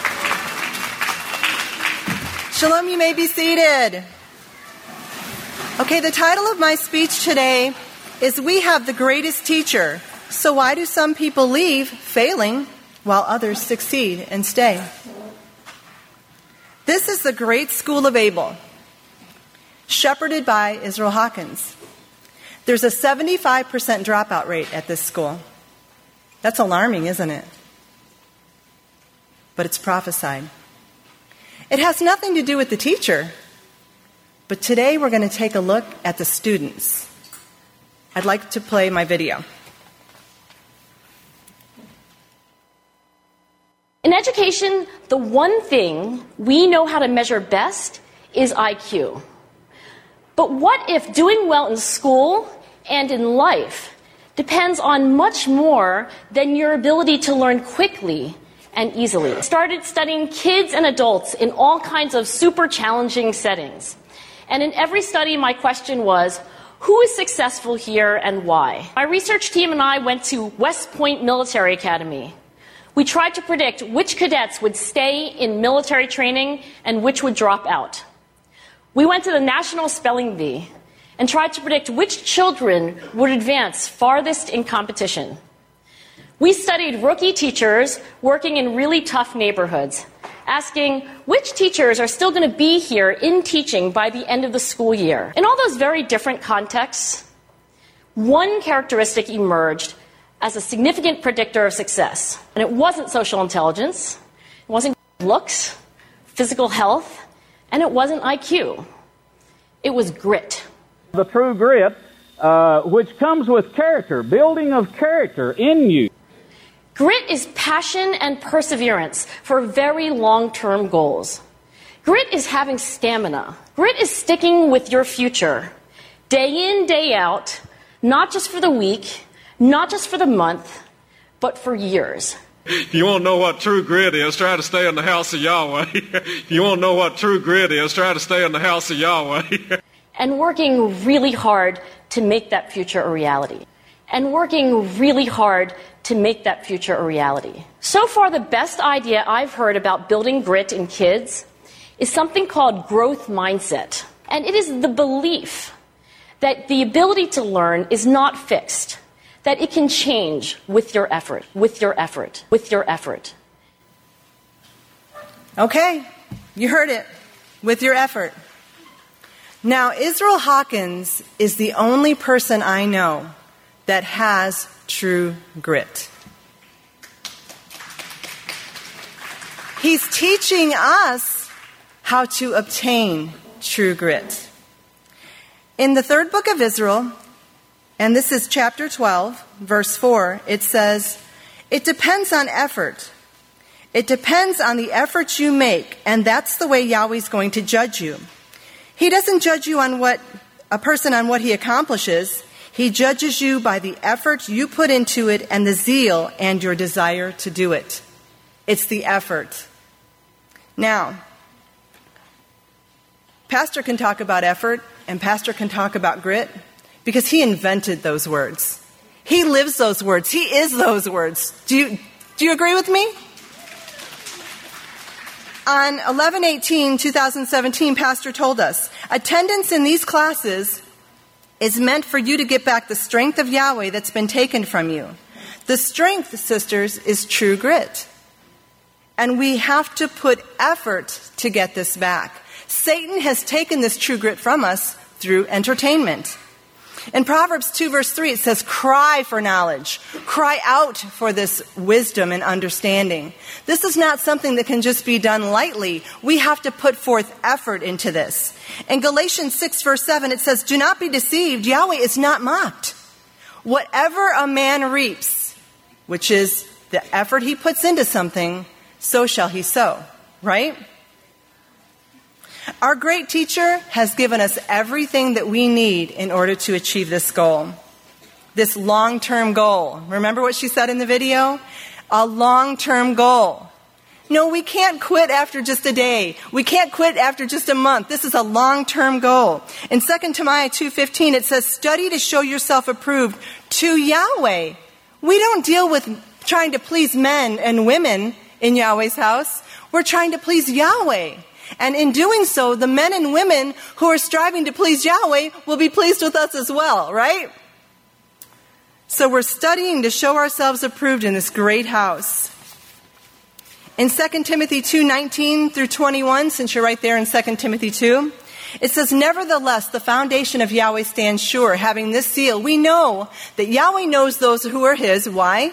Shalom, you may be seated. Okay, the title of my speech today is We Have the Greatest Teacher. So why do some people leave failing while others succeed and stay? This is the Great School of Abel, shepherded by Israel Hawkins. There's a seventy-five percent dropout rate at this school. That's alarming, isn't it? But it's prophesied. It has nothing to do with the teacher, but today we're going to take a look at the students. I'd like to play my video. In education, the one thing we know how to measure best is I Q. But what if doing well in school and in life depends on much more than your ability to learn quickly and easily? I started studying kids and adults in all kinds of super challenging settings. And in every study, my question was, who is successful here and why? My research team and I went to West Point Military Academy. We tried to predict which cadets would stay in military training and which would drop out. We went to the National Spelling Bee and tried to predict which children would advance farthest in competition. We studied rookie teachers working in really tough neighborhoods, asking which teachers are still going to be here in teaching by the end of the school year. In all those very different contexts, one characteristic emerged as a significant predictor of success. And it wasn't social intelligence, it wasn't looks, physical health, and it wasn't I Q. It was grit. The true grit, uh, which comes with character, building of character in you. Grit is passion and perseverance for very long-term goals. Grit is having stamina. Grit is sticking with your future, day in, day out, not just for the week, not just for the month, but for years. You want to know what true grit is? Try to stay in the house of Yahweh. You want to know what true grit is? Try to stay in the house of Yahweh. And working really hard to make that future a reality. And working really hard to make that future a reality. So far, the best idea I've heard about building grit in kids is something called growth mindset. And it is the belief that the ability to learn is not fixed, that it can change with your effort, with your effort, with your effort. Okay, you heard it, with your effort. Now, Israel Hawkins is the only person I know that has true grit. He's teaching us how to obtain true grit. In the third book of Israel, and this is chapter twelve, verse four, it says, "It depends on effort. It depends on the effort you make, and that's the way Yahweh's going to judge you. He doesn't judge you on what a person on what he accomplishes. He judges you by the effort you put into it and the zeal and your desire to do it." It's the effort. Now, Pastor can talk about effort and Pastor can talk about grit because he invented those words. He lives those words. He is those words. Do you, do you agree with me? On eleven eighteen twenty seventeen, Pastor told us, attendance in these classes is meant for you to get back the strength of Yahweh that's been taken from you. The strength, sisters, is true grit. And we have to put effort to get this back. Satan has taken this true grit from us through entertainment. In Proverbs two, verse three, it says, cry for knowledge. Cry out for this wisdom and understanding. This is not something that can just be done lightly. We have to put forth effort into this. In Galatians six, verse seven, it says, do not be deceived. Yahweh is not mocked. Whatever a man reaps, which is the effort he puts into something, so shall he sow. Right? Our great teacher has given us everything that we need in order to achieve this goal. This long-term goal. Remember what she said in the video? A long-term goal. No, we can't quit after just a day. We can't quit after just a month. This is a long-term goal. In Second Timothy two fifteen, it says, study to show yourself approved to Yahweh. We don't deal with trying to please men and women in Yahweh's house. We're trying to please Yahweh. And in doing so, the men and women who are striving to please Yahweh will be pleased with us as well, right? So we're studying to show ourselves approved in this great house. In Second Timothy two nineteen through twenty-one, since you're right there in Second Timothy two, it says, "Nevertheless, the foundation of Yahweh stands sure, having this seal. We know that Yahweh knows those who are his." Why?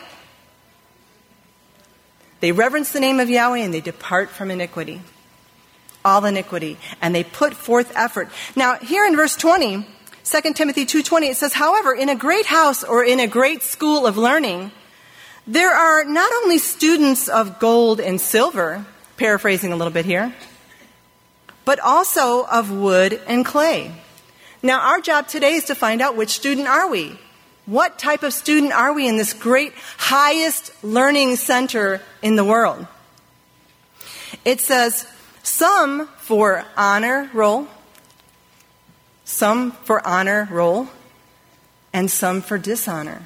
They reverence the name of Yahweh and they depart from iniquity. All iniquity. And they put forth effort. Now, here in verse twenty, Second Timothy two twenty, it says, "However, in a great house or in a great school of learning, there are not only students of gold and silver," paraphrasing a little bit here, "but also of wood and clay." Now, our job today is to find out which student are we. What type of student are we in this great, highest learning center in the world? It says, some for honor roll, some for honor roll, and some for dishonor.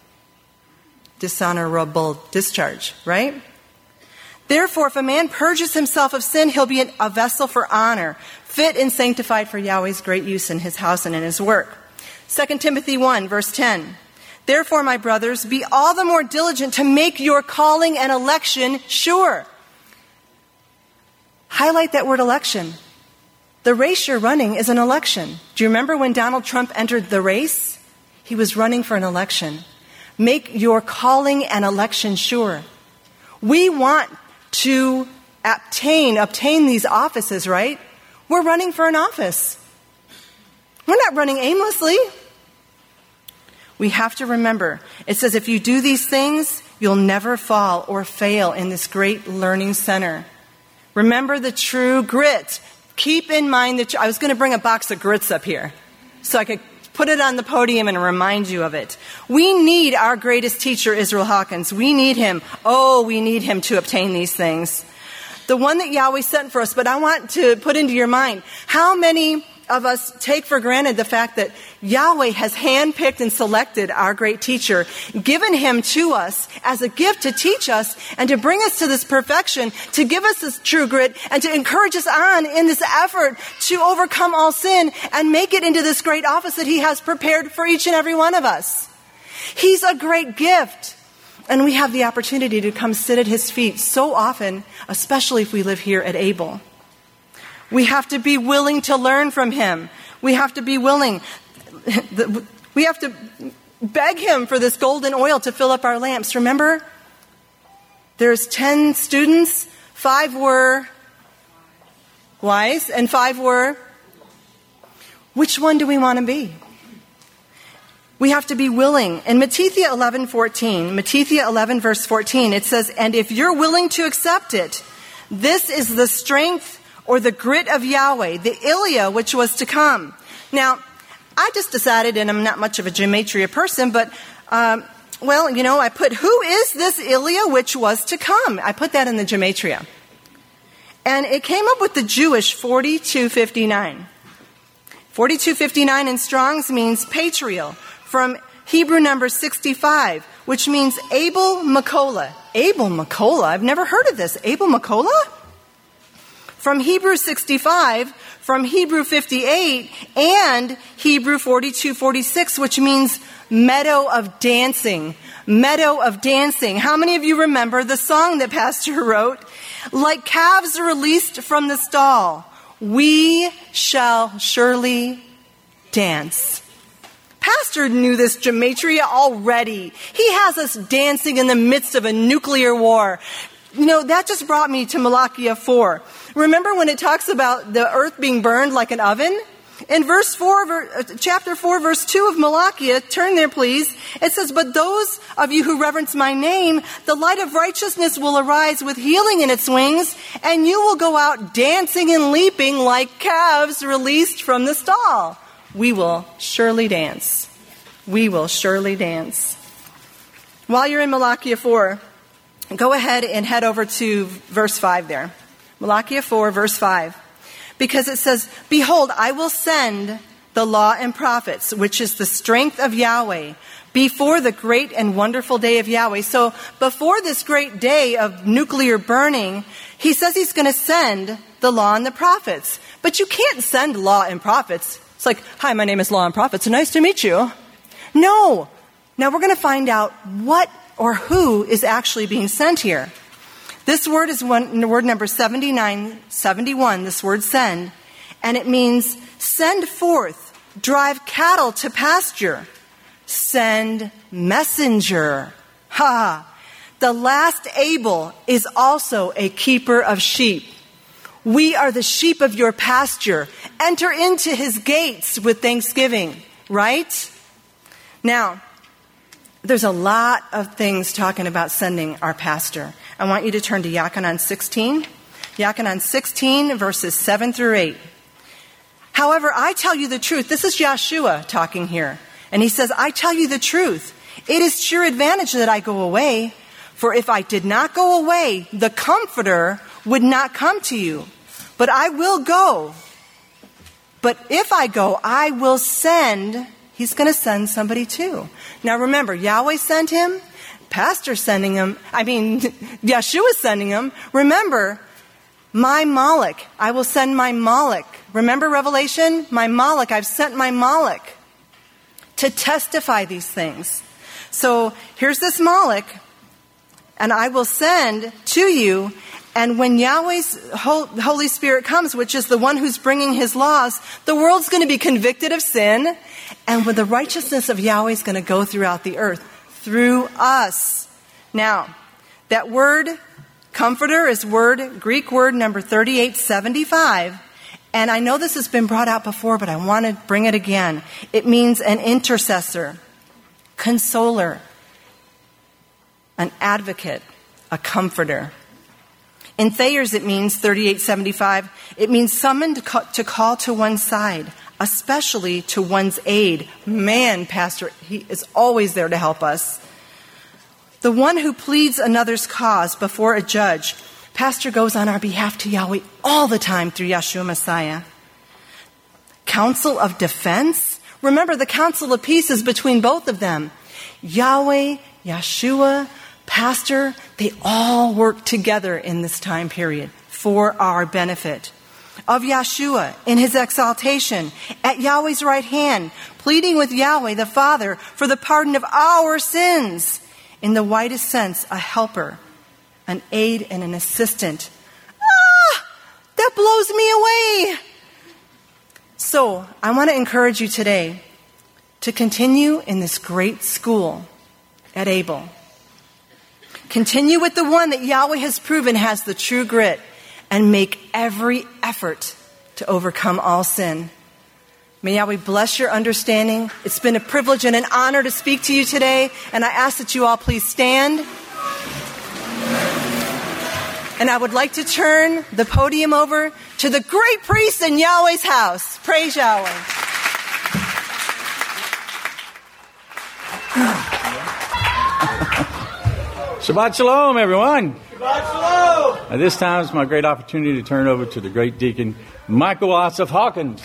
Dishonorable discharge, right? "Therefore, if a man purges himself of sin, he'll be a vessel for honor, fit and sanctified for Yahweh's great use in his house and in his work." Second Timothy one, verse ten. "Therefore, my brothers, be all the more diligent to make your calling and election sure." Highlight that word election. The race you're running is an election. Do you remember when Donald Trump entered the race? He was running for an election. Make your calling and election sure. We want to obtain, obtain these offices, right? We're running for an office. We're not running aimlessly. We have to remember, it says if you do these things, you'll never fall or fail in this great learning center. Remember the true grit. Keep in mind that I was going to bring a box of grits up here so I could put it on the podium and remind you of it. We need our greatest teacher, Israel Hawkins. We need him. Oh, we need him to obtain these things. The one that Yahweh sent for us, but I want to put into your mind, how many of us take for granted the fact that Yahweh has handpicked and selected our great teacher, given him to us as a gift to teach us and to bring us to this perfection, to give us this true grit, and to encourage us on in this effort to overcome all sin and make it into this great office that he has prepared for each and every one of us. He's a great gift. And we have the opportunity to come sit at his feet so often, especially if we live here at Abel. We have to be willing to learn from him. We have to be willing. We have to beg him for this golden oil to fill up our lamps. Remember, there's ten students. Five were wise and five were. Which one do we want to be? We have to be willing. In Matthew eleven fourteen, Matthew eleven verse fourteen, it says, "And if you're willing to accept it, this is the strength or the grit of Yahweh, the Ilya which was to come." Now, I just decided, and I'm not much of a gematria person, but, um, well, you know, I put, who is this Ilya which was to come? I put that in the gematria. And it came up with the Jewish forty-two fifty-nine. forty-two fifty-nine in Strong's means patrial, from Hebrew number sixty-five, which means Abel Makola. Abel Makola? I've never heard of this. Abel Makola? From Hebrew sixty-five, from Hebrew fifty-eight, and Hebrew forty-two forty-six, which means meadow of dancing. Meadow of dancing. How many of you remember the song that Pastor wrote? Like calves released from the stall, we shall surely dance. Pastor knew this gematria already. He has us dancing in the midst of a nuclear war. You know, that just brought me to Malachi four. Remember when it talks about the earth being burned like an oven? In verse four, chapter four, verse two of Malachi, turn there please, it says, "But those of you who reverence my name, the light of righteousness will arise with healing in its wings, and you will go out dancing and leaping like calves released from the stall." We will surely dance. We will surely dance. While you're in Malachi four, go ahead and head over to verse five there. Malachi four, verse five. Because it says, "Behold, I will send the law and prophets, which is the strength of Yahweh, before the great and wonderful day of Yahweh. So before this great day of nuclear burning, he says he's going to send the law and the prophets. But you can't send law and prophets. It's like, hi, my name is Law and Prophets. Nice to meet you. No. Now we're going to find out what or who is actually being sent here. This word is one, word number seventy-nine seventy-one, this word send, and it means send forth, drive cattle to pasture, send messenger. Ha! The last Abel is also a keeper of sheep. We are the sheep of your pasture. Enter into his gates with thanksgiving, right? Now, there's a lot of things talking about sending our pastor. I want you to turn to Yachanan sixteen. Yachanan sixteen, verses seven through eight. However, I tell you the truth. This is Yeshua talking here. And he says, I tell you the truth. It is to your advantage that I go away. For if I did not go away, the Comforter would not come to you. But I will go. But if I go, I will send... He's going to send somebody too. Now remember, Yahweh sent him, Pastor sending him, I mean, Yeshua sending him. Remember, my Malach, I will send my Malach. Remember Revelation? My Malach, I've sent my Malach to testify these things. So here's this Malach, and I will send to you. And when Yahweh's Holy Spirit comes, which is the one who's bringing his laws, the world's going to be convicted of sin. And when the righteousness of Yahweh is going to go throughout the earth, through us. Now, that word, comforter, is word, Greek word number thirty-eight seventy-five. And I know this has been brought out before, but I want to bring it again. It means an intercessor, consoler, an advocate, a comforter. In Thayer's, it means, thirty-eight seventy-five, it means summoned to call to one's side, especially to one's aid. Man, Pastor, he is always there to help us. The one who pleads another's cause before a judge. Pastor goes on our behalf to Yahweh all the time through Yeshua Messiah. Council of defense. Remember, the council of peace is between both of them. Yahweh, Yeshua, Pastor, they all work together in this time period for our benefit. Of Yeshua in his exaltation at Yahweh's right hand, pleading with Yahweh the Father for the pardon of our sins. In the widest sense, a helper, an aid, and an assistant. Ah, that blows me away. So I want to encourage you today to continue in this great school at Abel. Continue with the one that Yahweh has proven has the true grit, and make every effort to overcome all sin. May Yahweh bless your understanding. It's been a privilege and an honor to speak to you today, and I ask that you all please stand. And I would like to turn the podium over to the great priest in Yahweh's house. Praise Yahweh. Shabbat Shalom, everyone. Shabbat Shalom. At this time, it's my great opportunity to turn over to the great deacon, Michael Asaf Hawkins.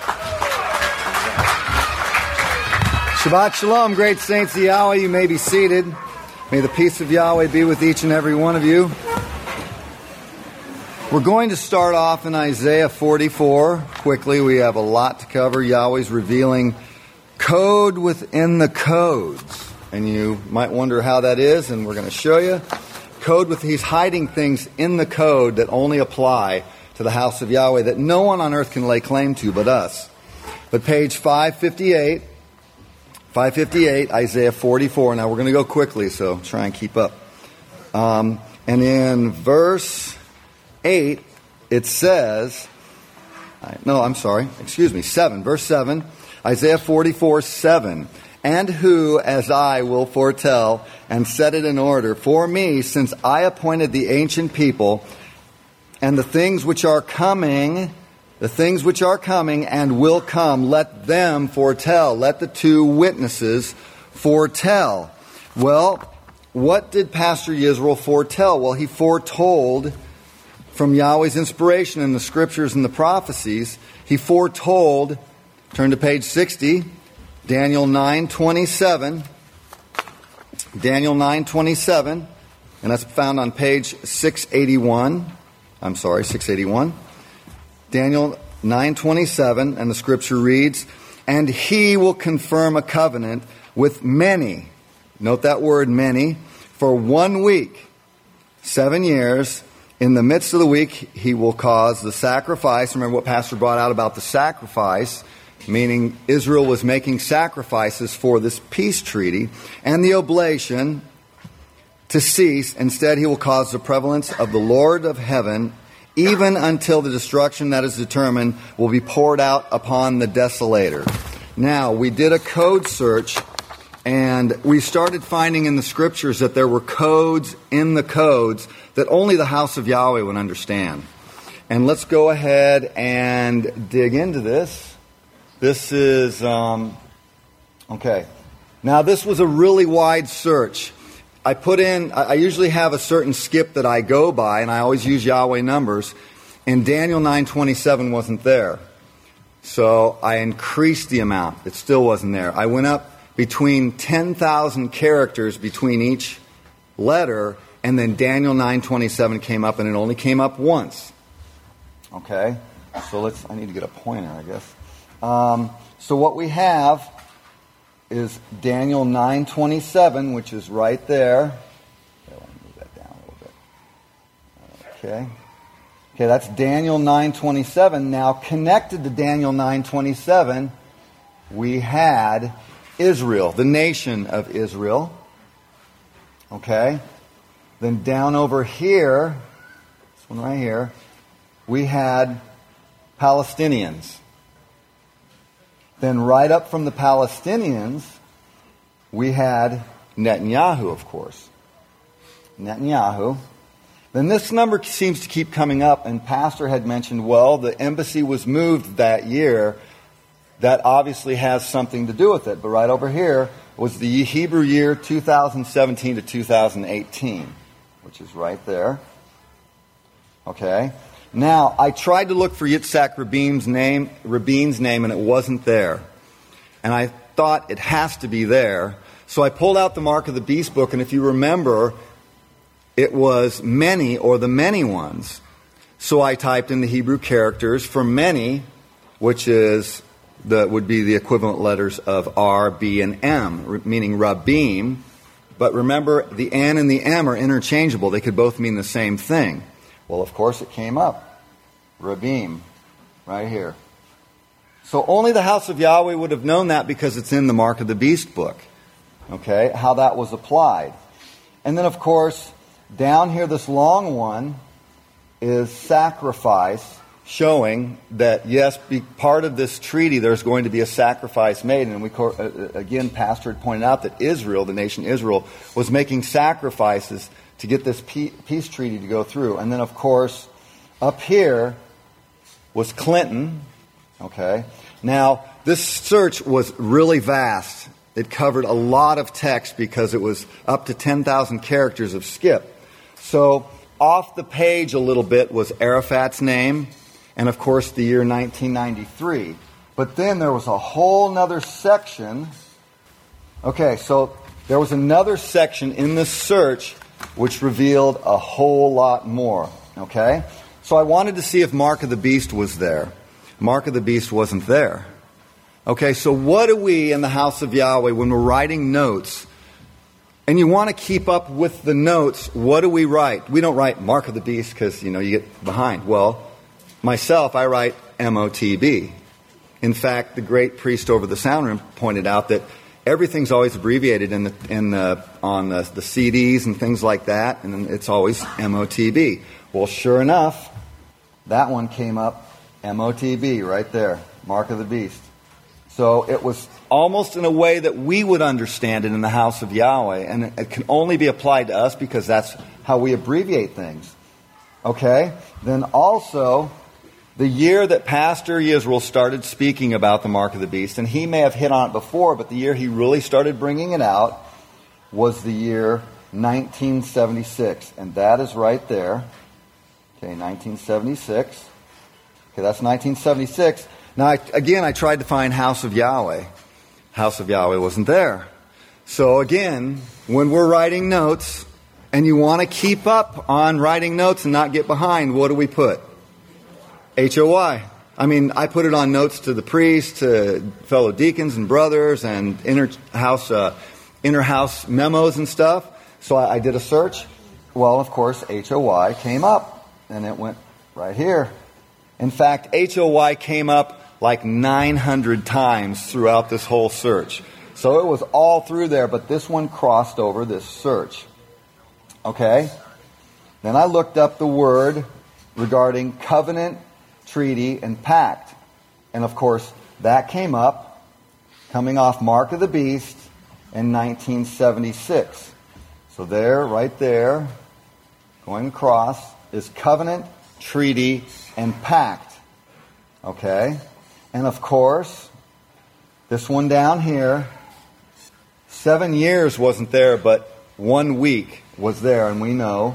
Shabbat Shalom, great saints of Yahweh. You may be seated. May the peace of Yahweh be with each and every one of you. We're going to start off in Isaiah forty-four. Quickly, we have a lot to cover. Yahweh's revealing code within the codes. And you might wonder how that is, and we're going to show you. Code with, he's hiding things in the code that only apply to the house of Yahweh, that no one on earth can lay claim to but us. But page five fifty-eight, five fifty-eight, Isaiah forty-four. Now we're going to go quickly, so try and keep up. Um, and in verse eight, it says, no, I'm sorry, excuse me, seven, verse seven, Isaiah forty-four, seven. And who, as I, will foretell and set it in order for me, since I appointed the ancient people, and the things which are coming, the things which are coming and will come, let them foretell. Let the two witnesses foretell. Well, what did Pastor Yisrael foretell? Well, he foretold from Yahweh's inspiration in the scriptures and the prophecies. He foretold, turn to page sixty, Daniel nine twenty-seven. Daniel nine twenty-seven, and that's found on page six eighty-one. I'm sorry, six eighty-one. Daniel nine twenty-seven, and the scripture reads, "And he will confirm a covenant with many," note that word many, "for one week, seven years. In the midst of the week, he will cause the sacrifice." Remember what Pastor brought out about the sacrifice, meaning Israel was making sacrifices for this peace treaty, "and the oblation to cease. Instead, he will cause the prevalence of the Lord of heaven, even until the destruction that is determined will be poured out upon the desolator." Now, we did a code search, and we started finding in the scriptures that there were codes in the codes that only the house of Yahweh would understand. And let's go ahead and dig into this. This is, um, okay. Now, this was a really wide search. I put in, I usually have a certain skip that I go by, and I always use Yahweh numbers, and Daniel nine twenty-seven wasn't there. So I increased the amount. It still wasn't there. I went up between ten thousand characters between each letter, and then Daniel nine twenty-seven came up, and it only came up once. Okay? So let's, I need to get a pointer, I guess. Um, so what we have is Daniel nine twenty-seven, which is right there. Okay, let me move that down a little bit. Okay. Okay, that's Daniel nine twenty-seven. Now, connected to Daniel nine twenty-seven, we had Israel, the nation of Israel. Okay. Then down over here, this one right here, we had Palestinians. Then right up from the Palestinians, we had Netanyahu, of course. Netanyahu. Then this number seems to keep coming up, and Pastor had mentioned, well, the embassy was moved that year. That obviously has something to do with it. But right over here was the Hebrew year two thousand seventeen to two thousand eighteen, which is right there. Okay. Now, I tried to look for Yitzhak Rabin's name, Rabin's name, and it wasn't there. And I thought it has to be there. So I pulled out the Mark of the Beast book, and if you remember, it was many, or the many ones. So I typed in the Hebrew characters for many, which is the would be the equivalent letters of R, B, and M, meaning Rabim. But remember, the N and the M are interchangeable. They could both mean the same thing. Well, of course, it came up. Rabim, right here. So only the house of Yahweh would have known that because it's in the Mark of the Beast book. Okay, how that was applied. And then, of course, down here, this long one is sacrifice, showing that, yes, be part of this treaty, there's going to be a sacrifice made. And we, again, Pastor had pointed out that Israel, the nation Israel, was making sacrifices to get this peace treaty to go through. And then, of course, up here was Clinton. Okay. Now, this search was really vast. It covered a lot of text because it was up to ten thousand characters of skip. So, off the page a little bit was Arafat's name, and of course the year nineteen ninety-three. But then there was a whole nother section. Okay, so there was another section in this search which revealed a whole lot more. Okay? So I wanted to see if Mark of the Beast was there. Mark of the Beast wasn't there. Okay, so what do we in the house of Yahweh, when we're writing notes, and you want to keep up with the notes, what do we write? We don't write Mark of the Beast because, you know, you get behind. Well, myself, I write M O T B. In fact, the great priest over the sound room pointed out that everything's always abbreviated in the in the on the, the C Ds and things like that, and it's always M O T B. Well, sure enough, that one came up, M O T B, right there, Mark of the Beast. So it was almost in a way that we would understand it in the house of Yahweh, and it, it can only be applied to us because that's how we abbreviate things. Okay? Then also, the year that Pastor Yisrael started speaking about the Mark of the Beast, and he may have hit on it before, but the year he really started bringing it out was the year nineteen seventy-six. And that is right there. Okay, nineteen seventy-six. Okay, that's nineteen seventy-six. Now, I, again, I tried to find House of Yahweh. House of Yahweh wasn't there. So again, when we're writing notes and you want to keep up on writing notes and not get behind, what do we put? H O Y. I mean, I put it on notes to the priest, to fellow deacons and brothers, and inner house, uh, inner house memos and stuff. So I, I did a search. Well, of course, H O Y came up, and it went right here. In fact, H O Y came up like nine hundred times throughout this whole search. So it was all through there, but this one crossed over this search. Okay? Then I looked up the word regarding covenant, treaty, and pact. And of course, that came up coming off Mark of the Beast in nineteen seventy-six. So there, right there, going across, is covenant, treaty, and pact. Okay? And of course, this one down here, seven years wasn't there, but one week was there. And we know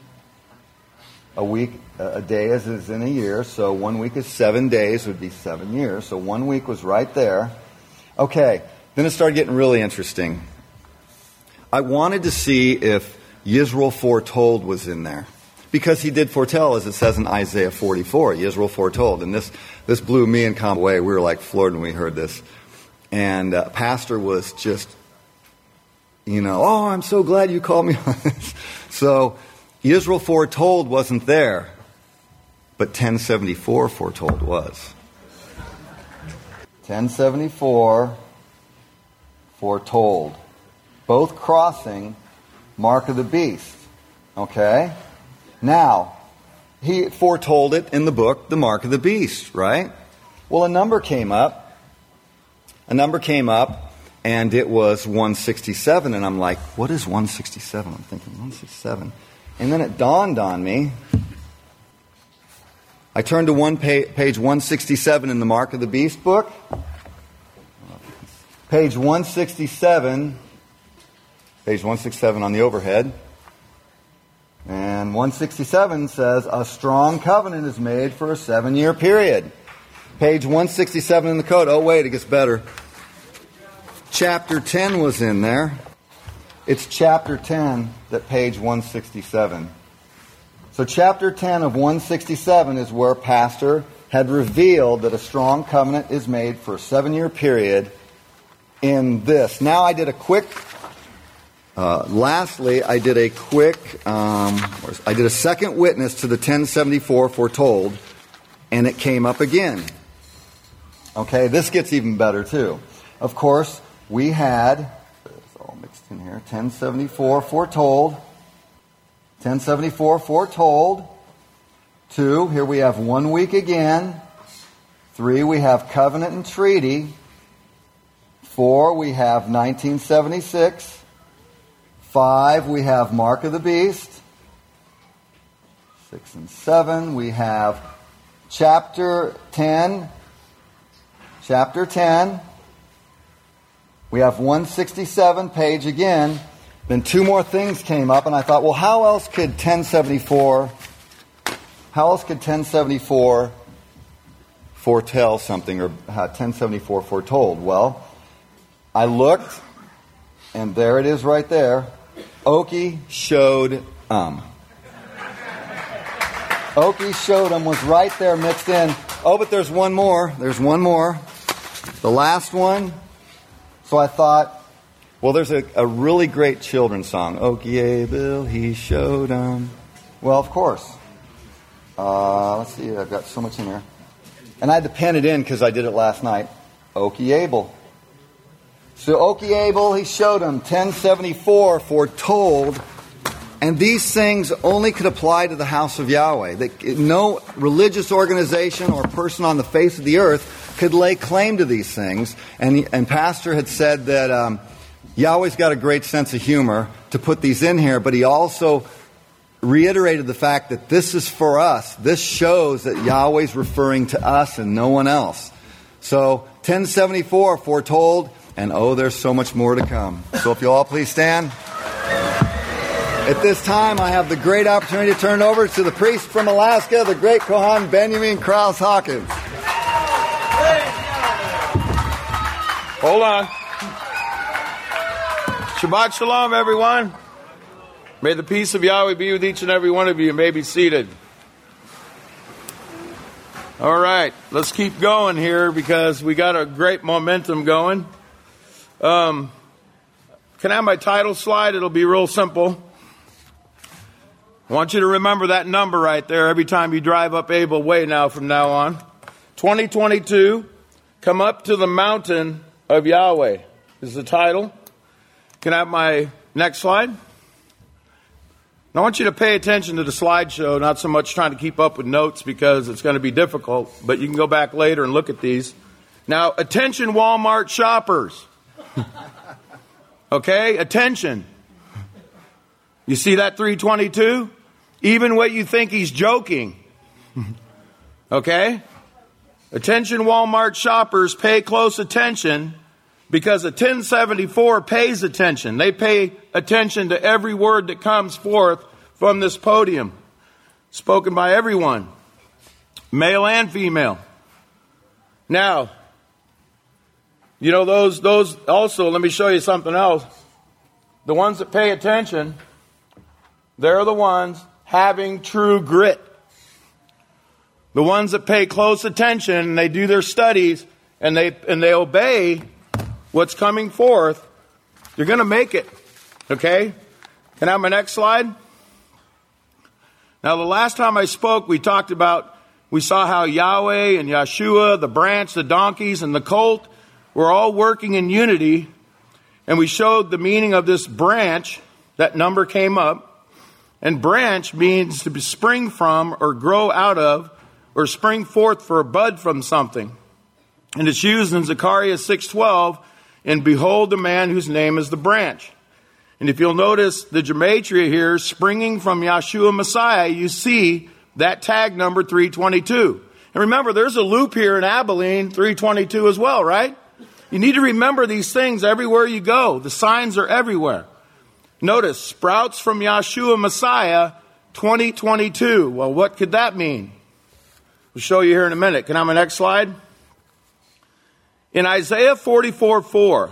a week, a day is, is in a year, so one week is seven days, would be seven years. So one week was right there. Okay, then it started getting really interesting. I wanted to see if Yisrael foretold was in there. Because he did foretell, as it says in Isaiah forty-four. Yisrael foretold. And this, this blew me and Tom away. We were like floored when we heard this. And uh, Pastor was just, you know, oh, I'm so glad you called me on this. So Yisrael foretold wasn't there. But ten seventy-four foretold was. ten seventy-four foretold. Both crossing Mark of the Beast. Okay? Now, he foretold it in the book, The Mark of the Beast, right? Well, a number came up. A number came up, and it was one sixty-seven. And I'm like, what is one sixty-seven? I'm thinking, one sixty-seven. And then it dawned on me. I turned to one pa- page one sixty-seven in the Mark of the Beast book. Page one sixty-seven. Page one sixty-seven on the overhead. And one sixty-seven says, a strong covenant is made for a seven-year period. Page one sixty-seven in the code. Oh, wait, it gets better. Chapter ten was in there. It's chapter ten that page one sixty-seven. So chapter ten of one sixty-seven is where Pastor had revealed that a strong covenant is made for a seven-year period in this. Now I did a quick... Uh, lastly, I did a quick, um, I did a second witness to the ten seventy-four foretold, and it came up again. Okay, this gets even better too. Of course, we had, it's all mixed in here, ten seventy-four foretold, ten seventy-four foretold, two, here we have one week again, three, we have covenant and treaty, four, we have nineteen seventy-six, Five, we have Mark of the Beast. Six and seven, we have chapter ten. Chapter ten. We have one sixty-seven page again. Then two more things came up, and I thought, well, how else could ten seventy-four, how else could ten seventy-four foretell something, or uh, ten seventy-four foretold? Well, I looked, and there it is right there. Okie showed um. Okie showed um was right there mixed in. Oh, but there's one more. There's one more. The last one. So I thought, well, there's a, a really great children's song. Okie Abel, he showed um. Well, of course. Uh, let's see. I've got so much in here. And I had to pen it in because I did it last night. Okie Abel. So Okie Abel, he showed him, ten seventy-four foretold, and these things only could apply to the house of Yahweh. That no religious organization or person on the face of the earth could lay claim to these things. And, and Pastor had said that um, Yahweh's got a great sense of humor to put these in here, but he also reiterated the fact that this is for us. This shows that Yahweh's referring to us and no one else. So ten seventy-four foretold. And oh, there's so much more to come. So if you'll all please stand. At this time, I have the great opportunity to turn it over to the priest from Alaska, the great Kohan Benjamin Krause Hawkins. Hold on. Shabbat shalom, everyone. May the peace of Yahweh be with each and every one of you. You may be seated. All right, let's keep going here because we got a great momentum going. Um, can I have my title slide? It'll be real simple. I want you to remember that number right there every time you drive up Abel Way now from now on. twenty twenty-two, come up to the mountain of Yahweh is the title. Can I have my next slide? I want you to pay attention to the slideshow, not so much trying to keep up with notes because it's going to be difficult, but you can go back later and look at these. Now, attention Walmart shoppers. Okay, attention. You see that three twenty-two? Even what you think he's joking. Okay? Attention Walmart shoppers, pay close attention because a ten seventy-four pays attention. They pay attention to every word that comes forth from this podium. Spoken by everyone. Male and female. Now, you know, those, those also, let me show you something else. The ones that pay attention, they're the ones having true grit. The ones that pay close attention, and they do their studies, and they and they obey what's coming forth, you're going to make it. Okay? Can I have my next slide? Now, the last time I spoke, we talked about, we saw how Yahweh and Yeshua, the branch, the donkeys, and the colt were all working in unity, and we showed the meaning of this branch. That number came up. And branch means to spring from or grow out of or spring forth for a bud from something. And it's used in Zechariah six twelve, and behold the man whose name is the branch. And if you'll notice the gematria here, springing from Yeshua Messiah, you see that tag number three twenty-two. And remember, there's a loop here in Abilene, three twenty-two as well, right? You need to remember these things everywhere you go. The signs are everywhere. Notice, sprouts from Yeshua Messiah, twenty twenty-two. Well, what could that mean? We'll show you here in a minute. Can I have my next slide? In Isaiah forty-four four,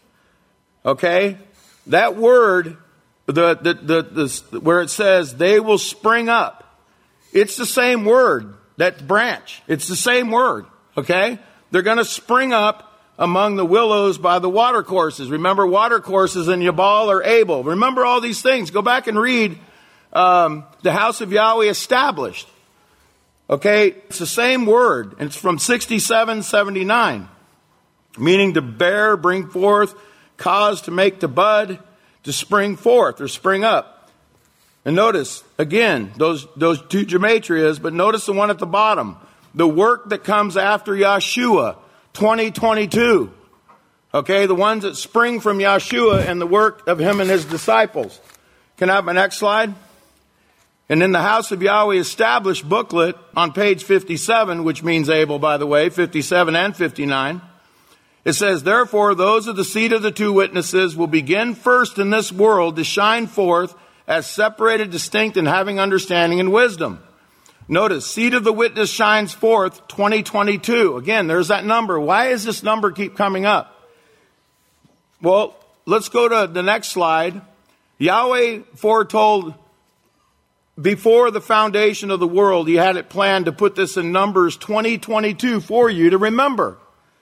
okay, that word, the, the, the, the, where it says, they will spring up, it's the same word, that branch. It's the same word, okay? They're going to spring up among the willows by the water courses. Remember, water courses in Yabal or Abel. Remember all these things. Go back and read um, the house of Yahweh established. Okay, it's the same word, and it's from sixty-seven seventy-nine, meaning to bear, bring forth, cause to make to bud, to spring forth or spring up. And notice, again, those, those two gematrias, but notice the one at the bottom. The work that comes after Yeshua, twenty twenty-two. Okay, the ones that spring from Yeshua and the work of him and his disciples. Can I have my next slide? And in the House of Yahweh Established booklet on page fifty-seven, which means Abel, by the way, fifty-seven and fifty-nine, it says, therefore, those of the seed of the two witnesses will begin first in this world to shine forth as separated, distinct, and having understanding and wisdom. Notice, seed of the witness shines forth, twenty twenty-two. Again, there's that number. Why does this number keep coming up? Well, let's go to the next slide. Yahweh foretold before the foundation of the world, he had it planned to put this in Numbers twenty twenty-two for you to remember.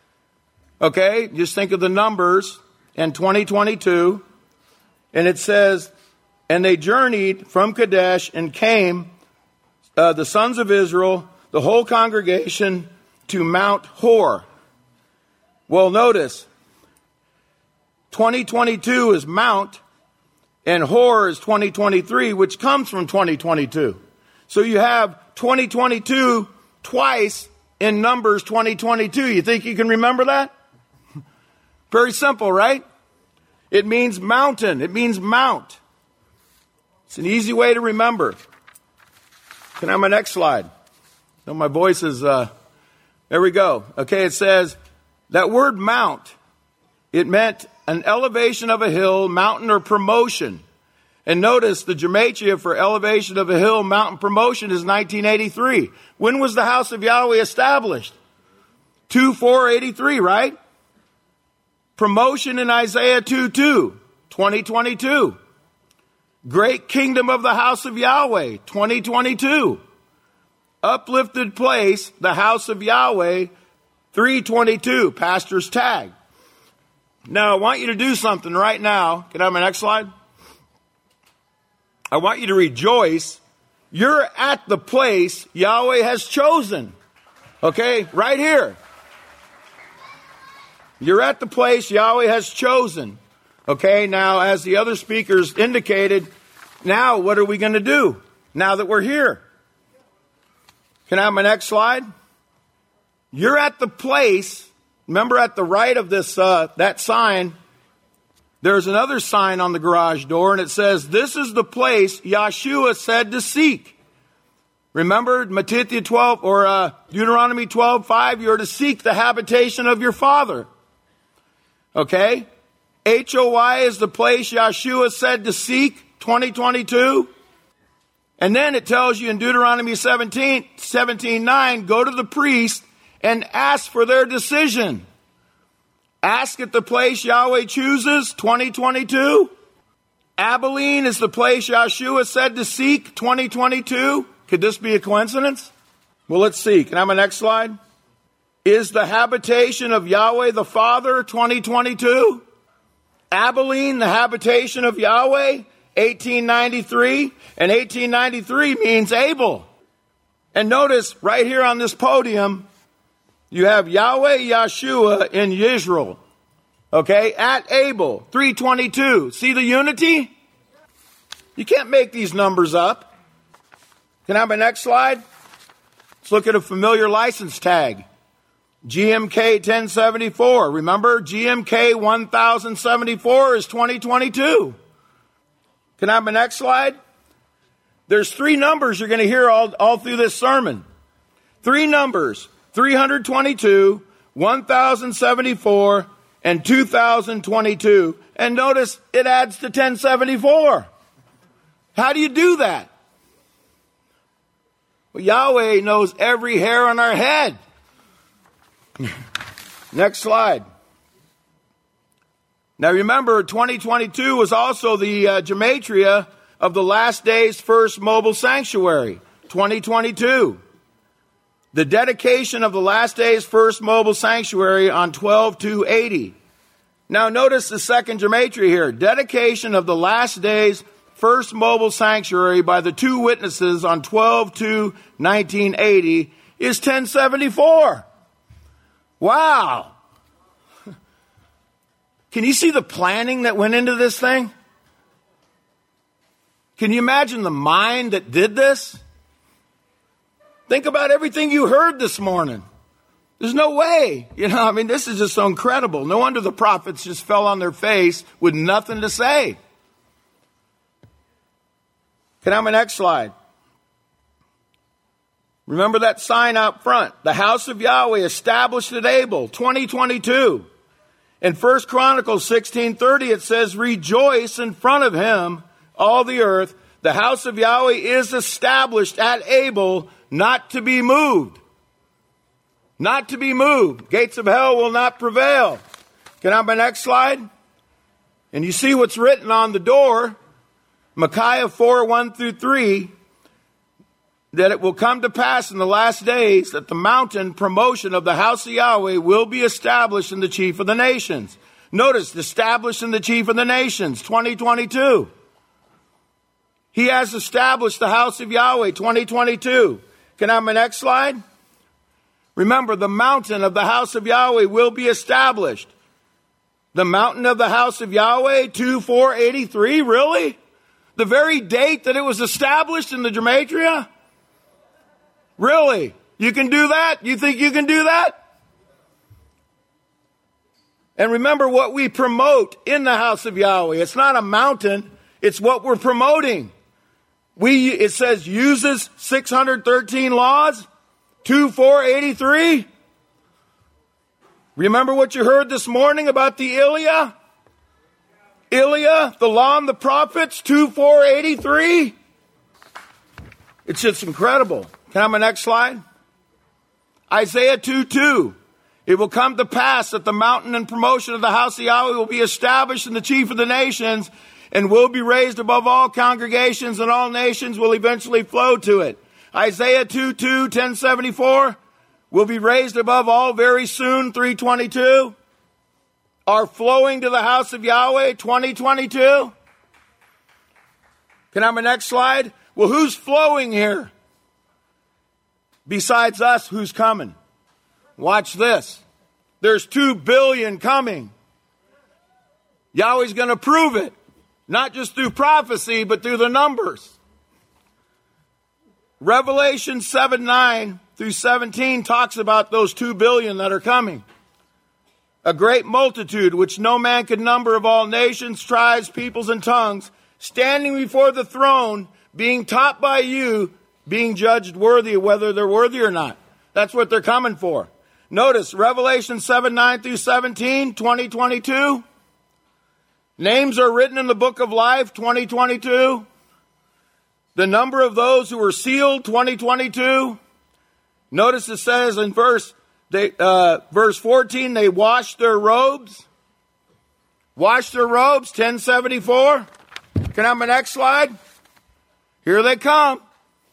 Okay, just think of the numbers and twenty twenty-two. And it says, and they journeyed from Kadesh and came, uh, the sons of Israel, the whole congregation, to Mount Hor. Well, notice, twenty twenty-two is Mount, and Hor is twenty twenty-three, which comes from twenty twenty-two. So you have twenty twenty-two twice in Numbers twenty twenty-two. You think you can remember that? Very simple, right? It means mountain. It means mount. It's an easy way to remember. Can I have my next slide? No, my voice is, uh, there we go. Okay, it says, that word mount, it meant an elevation of a hill, mountain, or promotion. And notice the gematria for elevation of a hill, mountain, promotion is nineteen eighty-three. When was the house of Yahweh established? two four eighty-three, right? Promotion in Isaiah two two. twenty twenty-two. Great Kingdom of the House of Yahweh, twenty twenty-two. Uplifted Place, the House of Yahweh, three twenty-two, Pastor's Tag. Now, I want you to do something right now. Can I have my next slide? I want you to rejoice. You're at the place Yahweh has chosen. Okay, right here. You're at the place Yahweh has chosen. Okay, now as the other speakers indicated, now what are we going to do now that we're here? Can I have my next slide? You're at the place, remember at the right of this uh, that sign, there's another sign on the garage door, and it says, this is the place Yahshua said to seek. Remember Matthew twelve, or uh, Deuteronomy twelve five, you're to seek the habitation of your Father. Okay? H O Y is the place Yahshua said to seek, twenty twenty-two. And then it tells you in Deuteronomy seventeen, seventeen nine, go to the priest and ask for their decision. Ask at the place Yahweh chooses, twenty twenty-two. Abilene is the place Yahshua said to seek, twenty twenty-two. Could this be a coincidence? Well, let's see. Can I have my next slide? Is the habitation of Yahweh the Father, twenty twenty-two? Abilene, the habitation of Yahweh, eighteen ninety-three. And eighteen ninety-three means Abel. And notice right here on this podium, you have Yahweh Yahshua in Yisrael. Okay, at Abel, three twenty-two. See the unity? You can't make these numbers up. Can I have my next slide? Let's look at a familiar license tag. G M K ten seventy-four. Remember, G M K one thousand seventy-four is twenty twenty-two. Can I have my next slide? There's three numbers you're going to hear all, all through this sermon. Three numbers. three hundred twenty-two, one thousand seventy-four, and two thousand twenty-two. And notice it adds to ten seventy-four. How do you do that? Well, Yahweh knows every hair on our head. Next slide. Now remember, twenty twenty-two was also the uh, gematria of the last day's first mobile sanctuary, twenty twenty-two. The dedication of the last day's first mobile sanctuary on twelve two eighty. Now notice the second gematria here. Dedication of the last day's first mobile sanctuary by the two witnesses on twelve two nineteen eighty is ten seventy-four. Wow. Can you see the planning that went into this thing? Can you imagine the mind that did this? Think about everything you heard this morning. There's no way. You know, I mean, this is just so incredible. No wonder the prophets just fell on their face with nothing to say. Can I have my next slide? Remember that sign out front. The house of Yahweh established at Abel, twenty twenty-two. In First Chronicles sixteen thirty, it says, rejoice in front of him, all the earth. The house of Yahweh is established at Abel, not to be moved. Not to be moved. Gates of hell will not prevail. Can I have my next slide? And you see what's written on the door. Micaiah four, one through three. That it will come to pass in the last days that the mountain promotion of the house of Yahweh will be established in the chief of the nations. Notice, established in the chief of the nations, twenty twenty-two. He has established the house of Yahweh, twenty twenty-two. Can I have my next slide? Remember, the mountain of the house of Yahweh will be established. The mountain of the house of Yahweh, two four eighty-three, really? The very date that it was established in the gematria? Really? You can do that? You think you can do that? And remember what we promote in the house of Yahweh. It's not a mountain. It's what we're promoting. We, it says uses six hundred thirteen laws, two four eighty-three. Remember what you heard this morning about the Ilya? Ilya, the law and the prophets, two four eighty-three. It's just incredible. Can I have my next slide? Isaiah two two. It will come to pass that the mountain and promotion of the house of Yahweh will be established in the chief of the nations and will be raised above all congregations, and all nations will eventually flow to it. Isaiah two two, ten seventy-four will be raised above all very soon, three twenty-two. Are flowing to the house of Yahweh, twenty twenty-two. Can I have my next slide? Well, who's flowing here? Besides us, who's coming? Watch this. There's two billion coming. Yahweh's going to prove it. Not just through prophecy, but through the numbers. Revelation seven nine through seventeen talks about those two billion that are coming. A great multitude, which no man can number, of all nations, tribes, peoples, and tongues, standing before the throne, being taught by you, being judged worthy of whether they're worthy or not. That's what they're coming for. Notice Revelation seven nine through seventeen, twenty twenty-two. Names are written in the book of life, twenty twenty-two. The number of those who were sealed, twenty twenty-two. Notice it says in verse they, uh, verse fourteen, they washed their robes. Washed their robes, ten seventy-four. Can I have my next slide? Here they come.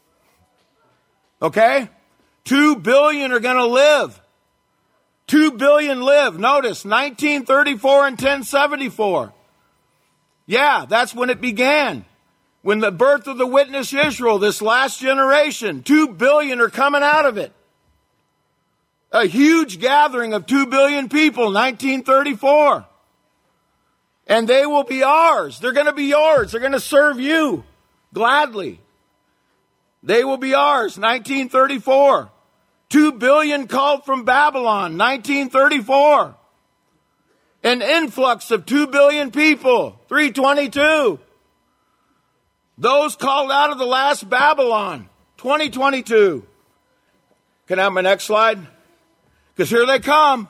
Okay? Two billion are going to live. Two billion live. Notice, nineteen thirty-four and ten seventy-four. Yeah, that's when it began. When the birth of the witness Israel, this last generation, two billion are coming out of it. A huge gathering of two billion people, nineteen thirty-four. And they will be ours. They're going to be yours. They're going to serve you gladly. They will be ours, nineteen thirty-four. Two billion called from Babylon, nineteen thirty-four. An influx of two billion people, three twenty-two. Those called out of the last Babylon, twenty twenty-two. Can I have my next slide? Because here they come.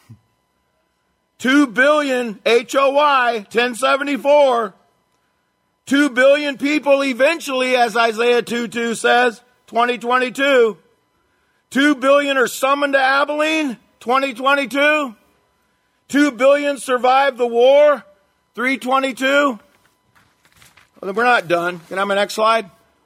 Two billion, H O Y, ten seventy-four. Two billion people eventually, as Isaiah two two says, twenty twenty-two. Two billion are summoned to Abilene, twenty twenty-two. Two billion survived the war, three twenty-two. Well, we're not done. Can I have my next slide?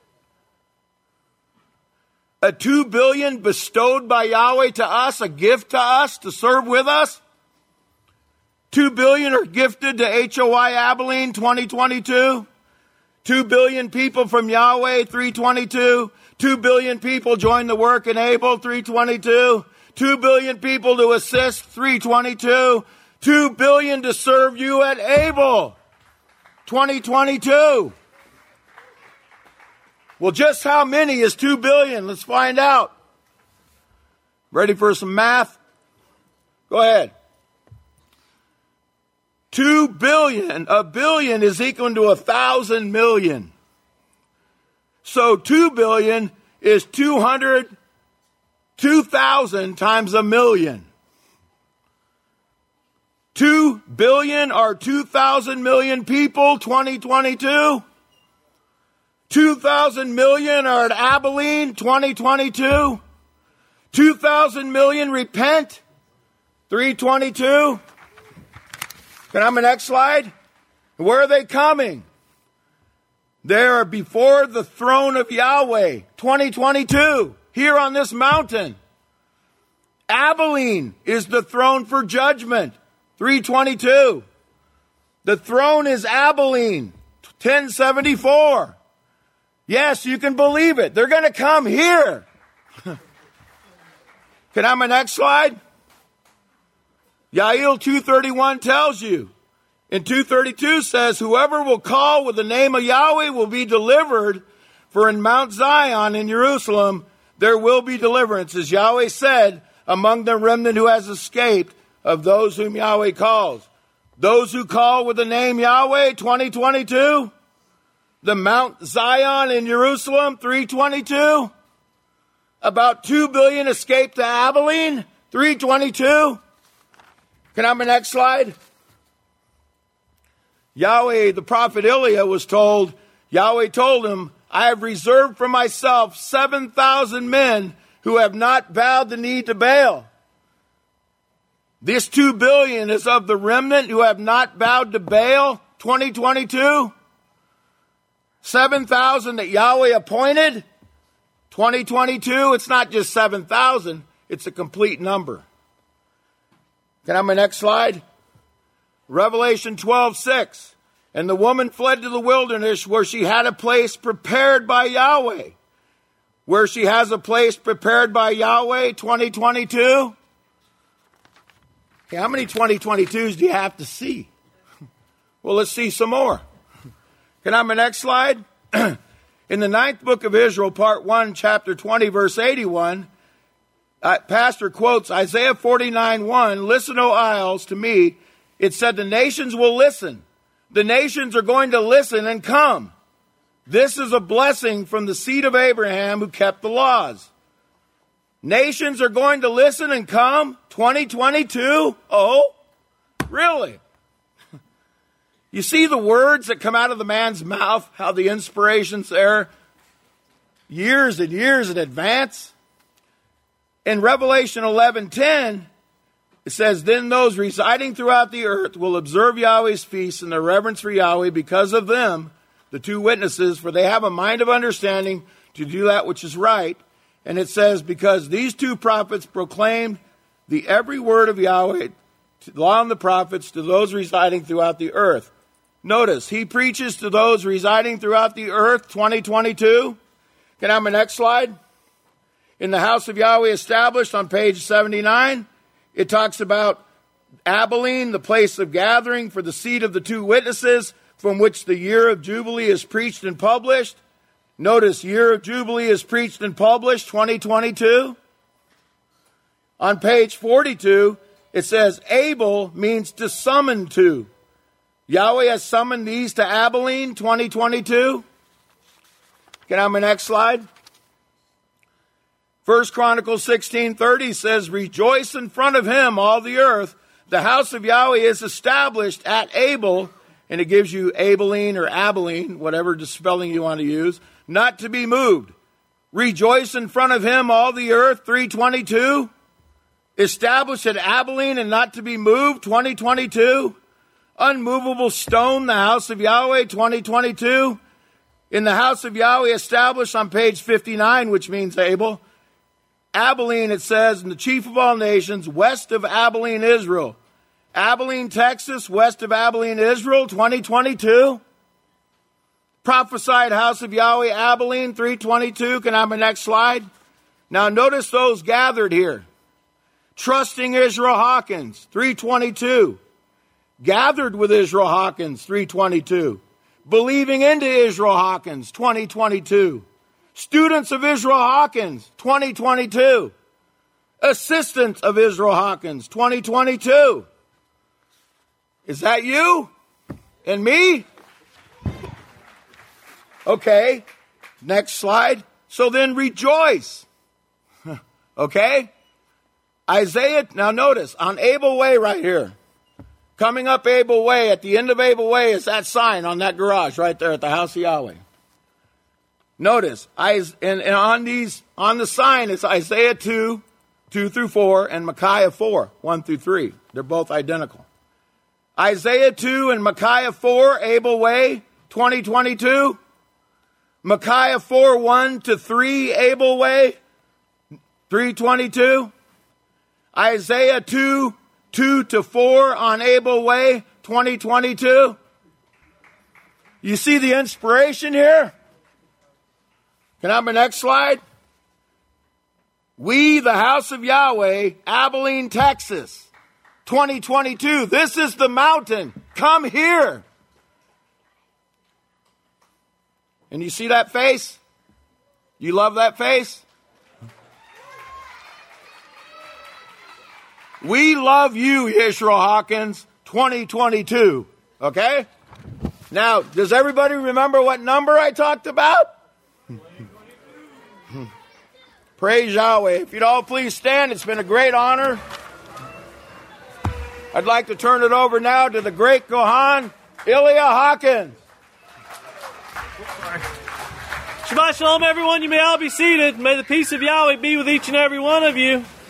A two billion bestowed by Yahweh to us, a gift to us to serve with us. Two billion are gifted to H O Y Abilene, twenty twenty-two. Two billion people from Yahweh, three twenty-two. Two billion people join the work in Able, three twenty-two. Two billion people to assist, three twenty-two. Two billion to serve you at Able, twenty twenty-two. Well, just how many is two billion? Let's find out. Ready for some math? Go ahead. Two billion, a billion is equal to a thousand million. So two billion is two hundred, two thousand times a million. Two billion are two thousand million people, twenty twenty-two. Two thousand million are at Abilene, twenty twenty-two. Two thousand million repent, three twenty-two. Can I have my next slide? Where are they coming? They are before the throne of Yahweh, twenty twenty-two, here on this mountain. Abilene is the throne for judgment, three twenty-two. The throne is Abilene, ten seventy-four. Yes, you can believe it. They're going to come here. Can I have my next slide? Yael two thirty-one tells you. And two thirty-two says, whoever will call with the name of Yahweh will be delivered. For in Mount Zion in Jerusalem, there will be deliverance. As Yahweh said, among the remnant who has escaped of those whom Yahweh calls. Those who call with the name Yahweh, twenty twenty-two. The Mount Zion in Jerusalem, three twenty-two. About two billion escaped to Abilene, three twenty-two. Can I have my next slide? Yahweh, the prophet Eliah was told, Yahweh told him, I have reserved for myself seven thousand men who have not bowed the knee to Baal. This two billion is of the remnant who have not bowed to Baal, twenty twenty-two. seven thousand that Yahweh appointed, twenty twenty-two. It's not just seven thousand, it's a complete number. Can I have my next slide? Revelation twelve six. And the woman fled to the wilderness where she had a place prepared by Yahweh. Where she has a place prepared by Yahweh, twenty twenty-two. Okay, how many twenty twenty-twos do you have to see? Well, let's see some more. Can I have my next slide? In the ninth book of Israel, part one, chapter twenty, verse eighty-one, uh, Pastor quotes Isaiah forty-nine one, "Listen, O isles, to me." It said the nations will listen. The nations are going to listen and come. This is a blessing from the seed of Abraham who kept the laws. Nations are going to listen and come, twenty twenty-two. Oh, really? You see the words that come out of the man's mouth, how the inspiration's there years and years in advance. In Revelation eleven ten, it says, "Then those residing throughout the earth will observe Yahweh's feasts in their reverence for Yahweh because of them, the two witnesses, for they have a mind of understanding to do that which is right." And it says, because these two prophets proclaimed the every word of Yahweh, the law and the prophets, to those residing throughout the earth. Notice, he preaches to those residing throughout the earth, twenty twenty-two. Can I have my next slide? In the house of Yahweh established on page seventy-nine, it talks about Abilene, the place of gathering for the seat of the two witnesses, from which the year of Jubilee is preached and published. Notice, year of Jubilee is preached and published, twenty twenty-two. On page forty-two, it says, Abel means to summon to. Yahweh has summoned these to Abilene, twenty twenty-two. Can I have my next slide? First Chronicles sixteen thirty says, "Rejoice in front of him, all the earth. The house of Yahweh is established at Abel," and it gives you Abilene or Abilene, whatever spelling you want to use, "not to be moved." Rejoice in front of him, all the earth, three twenty-two. Established at Abilene and not to be moved, twenty twenty-two. Unmovable stone, the house of Yahweh, twenty twenty-two. In the house of Yahweh established on page fifty-nine, which means Abel. Abilene, it says, in the chief of all nations, west of Abilene, Israel. Abilene, Texas, west of Abilene, Israel, twenty twenty-two. Prophesied house of Yahweh, Abilene, three twenty-two. Can I have my next slide? Now notice those gathered here. Trusting Israel Hawkins, three twenty-two. Gathered with Israel Hawkins, three twenty-two. Believing into Israel Hawkins, twenty twenty-two. Students of Israel Hawkins, twenty twenty-two. Assistants of Israel Hawkins, twenty twenty-two. Is that you and me? Okay, next slide. So then rejoice. Okay? Isaiah, now notice, on Abel Way right here. Coming up Abel Way, at the end of Abel Way is that sign on that garage right there at the house of Yahweh. Notice, and, and on these, on the sign, it's Isaiah two, two through four, and Micaiah four, one through three. They're both identical. Isaiah two and Micaiah four, Abel Way, twenty twenty-two. Micaiah four, one to three, Abel Way, three twenty-two. Isaiah two, two to four on Abel Way, twenty twenty-two. You see the inspiration here? Can I have my next slide? We, the house of Yahweh, Abilene, Texas, twenty twenty-two. This is the mountain. Come here. And you see that face? You love that face? We love you, Israel Hawkins, twenty twenty-two. Okay? Now, does everybody remember what number I talked about? Praise Yahweh. If you'd all please stand, it's been a great honor. I'd like to turn it over now to the great Kohan, Ilya Hawkins. Shabbat Shalom, everyone. You may all be seated. May the peace of Yahweh be with each and every one of you.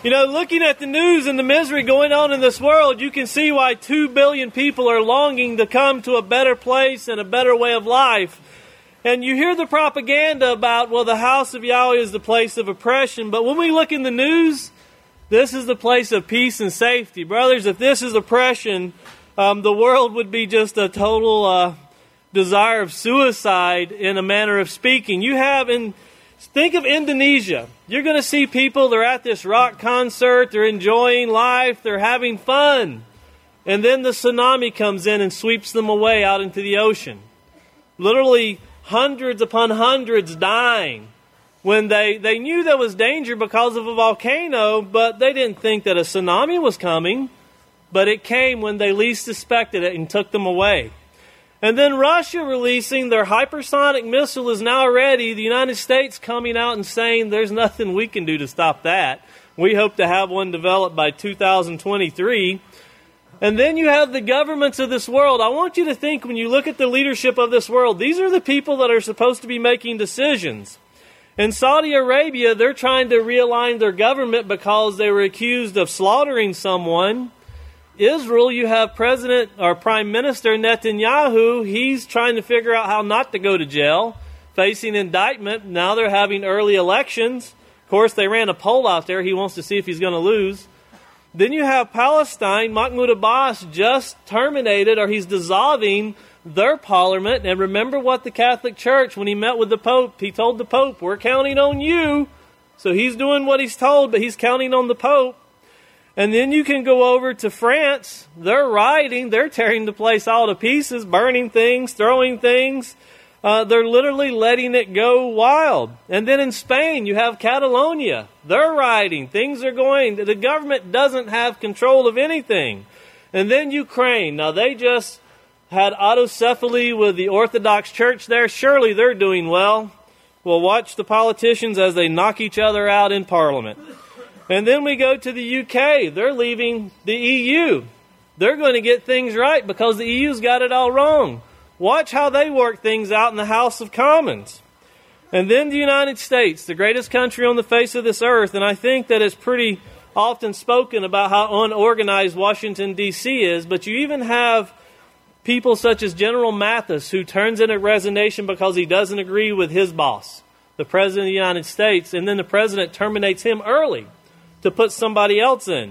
You know, looking at the news and the misery going on in this world, you can see why two billion people are longing to come to a better place and a better way of life. And you hear the propaganda about, well, the house of Yahweh is the place of oppression. But when we look in the news, this is the place of peace and safety. Brothers, if this is oppression, um, the world would be just a total uh, desire of suicide in a manner of speaking. You have in, think of Indonesia. You're going to see people, they're at this rock concert, they're enjoying life, they're having fun. And then the tsunami comes in and sweeps them away out into the ocean. Literally hundreds upon hundreds dying when they, they knew there was danger because of a volcano, but they didn't think that a tsunami was coming. But it came when they least suspected it and took them away. And then Russia releasing their hypersonic missile is now ready. The United States coming out and saying there's nothing we can do to stop that. We hope to have one developed by two thousand twenty-three. And then you have the governments of this world. I want you to think, when you look at the leadership of this world, these are the people that are supposed to be making decisions. In Saudi Arabia, they're trying to realign their government because they were accused of slaughtering someone. Israel, you have President or Prime Minister Netanyahu. He's trying to figure out how not to go to jail, facing indictment. Now they're having early elections. Of course, they ran a poll out there. He wants to see if he's going to lose. Then you have Palestine. Mahmoud Abbas just terminated, or he's dissolving their parliament. And remember what the Catholic Church, when he met with the Pope, he told the Pope, we're counting on you. So he's doing what he's told, but he's counting on the Pope. And then you can go over to France. They're rioting. They're tearing the place all to pieces, burning things, throwing things. Uh, they're literally letting it go wild. And then in Spain, you have Catalonia. They're rioting. Things are going. The government doesn't have control of anything. And then Ukraine. Now, they just had autocephaly with the Orthodox Church there. Surely they're doing well. Well, watch the politicians as they knock each other out in Parliament. And then we go to the U K. They're leaving the E U. They're going to get things right because the E U's got it all wrong. Watch how they work things out in the House of Commons. And then the United States, the greatest country on the face of this earth. And I think that it's pretty often spoken about how unorganized Washington, D C is. But you even have people such as General Mathis, who turns in a resignation because he doesn't agree with his boss, the President of the United States. And then the President terminates him early to put somebody else in.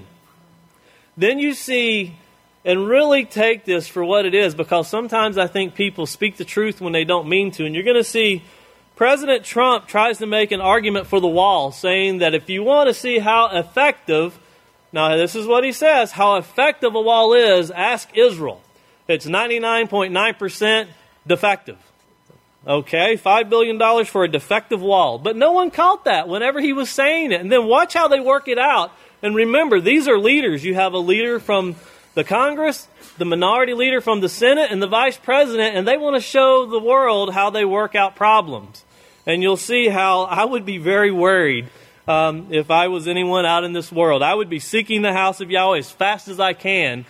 Then you see, and really take this for what it is, because sometimes I think people speak the truth when they don't mean to. And you're going to see President Trump tries to make an argument for the wall, saying that if you want to see how effective, now this is what he says, how effective a wall is, ask Israel. It's ninety-nine point nine percent defective. Okay, five billion dollars for a defective wall. But no one caught that whenever he was saying it. And then watch how they work it out. And remember, these are leaders. You have a leader from the Congress, the minority leader from the Senate, and the vice president, and they want to show the world how they work out problems. And you'll see how I would be very worried um, if I was anyone out in this world. I would be seeking the house of Yahweh as fast as I can.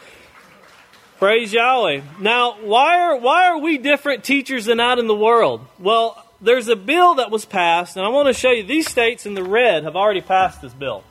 Praise Yahweh. Now, why are why are we different teachers than out in the world? Well, there's a bill that was passed, and I want to show you these states in the red have already passed this bill.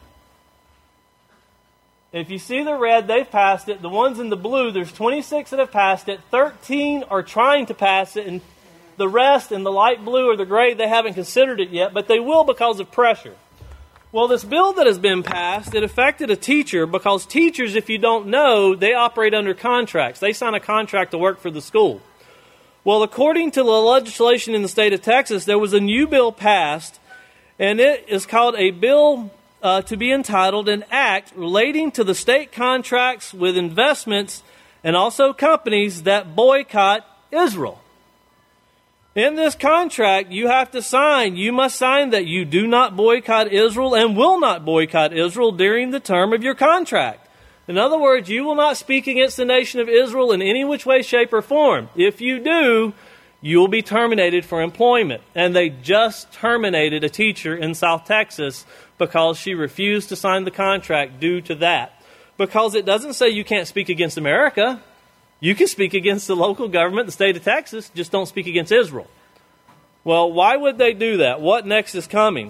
If you see the red, they've passed it. The ones in the blue, there's twenty-six that have passed it. thirteen are trying to pass it, and the rest in the light blue or the gray, they haven't considered it yet, but they will because of pressure. Well, this bill that has been passed, it affected a teacher because teachers, if you don't know, they operate under contracts. They sign a contract to work for the school. Well, according to the legislation in the state of Texas, there was a new bill passed, and it is called a bill uh, to be entitled an act relating to the state contracts with investments and also companies that boycott Israel. In this contract, you have to sign, you must sign that you do not boycott Israel and will not boycott Israel during the term of your contract. In other words, you will not speak against the nation of Israel in any which way, shape, or form. If you do, you will be terminated for employment. And they just terminated a teacher in South Texas because she refused to sign the contract due to that. Because it doesn't say you can't speak against America. You can speak against the local government, the state of Texas, just don't speak against Israel. Well, why would they do that? What next is coming?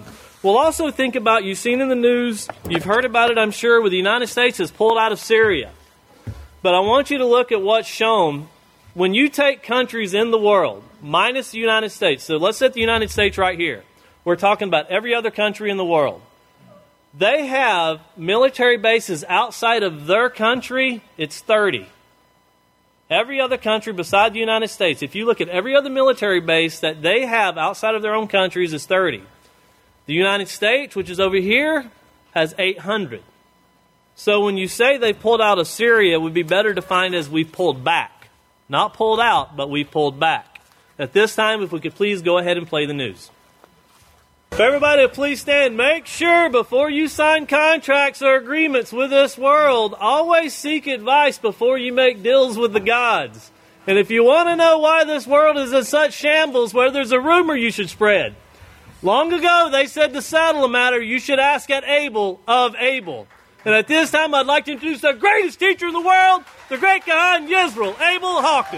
We'll also think about, you've seen in the news, you've heard about it, I'm sure, where the United States has pulled out of Syria. But I want you to look at what's shown. When you take countries in the world, minus the United States, so let's set the United States right here. We're talking about every other country in the world. They have military bases outside of their country, it's thirty. Every other country beside the United States, if you look at every other military base that they have outside of their own countries, is thirty. The United States, which is over here, has eight hundred. So when you say they pulled out of Syria, it would be better defined as we pulled back. Not pulled out, but we pulled back. At this time, if we could please go ahead and play the news. If everybody please stand, make sure before you sign contracts or agreements with this world, always seek advice before you make deals with the gods. And if you want to know why this world is in such shambles, where there's a rumor you should spread. Long ago, they said to settle a matter, you should ask at Abel of Abel. And at this time, I'd like to introduce the greatest teacher in the world, the great Kahan Yisrael, Abel Hawkins.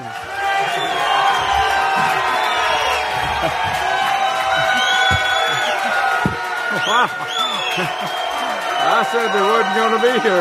I said they wasn't going to be here,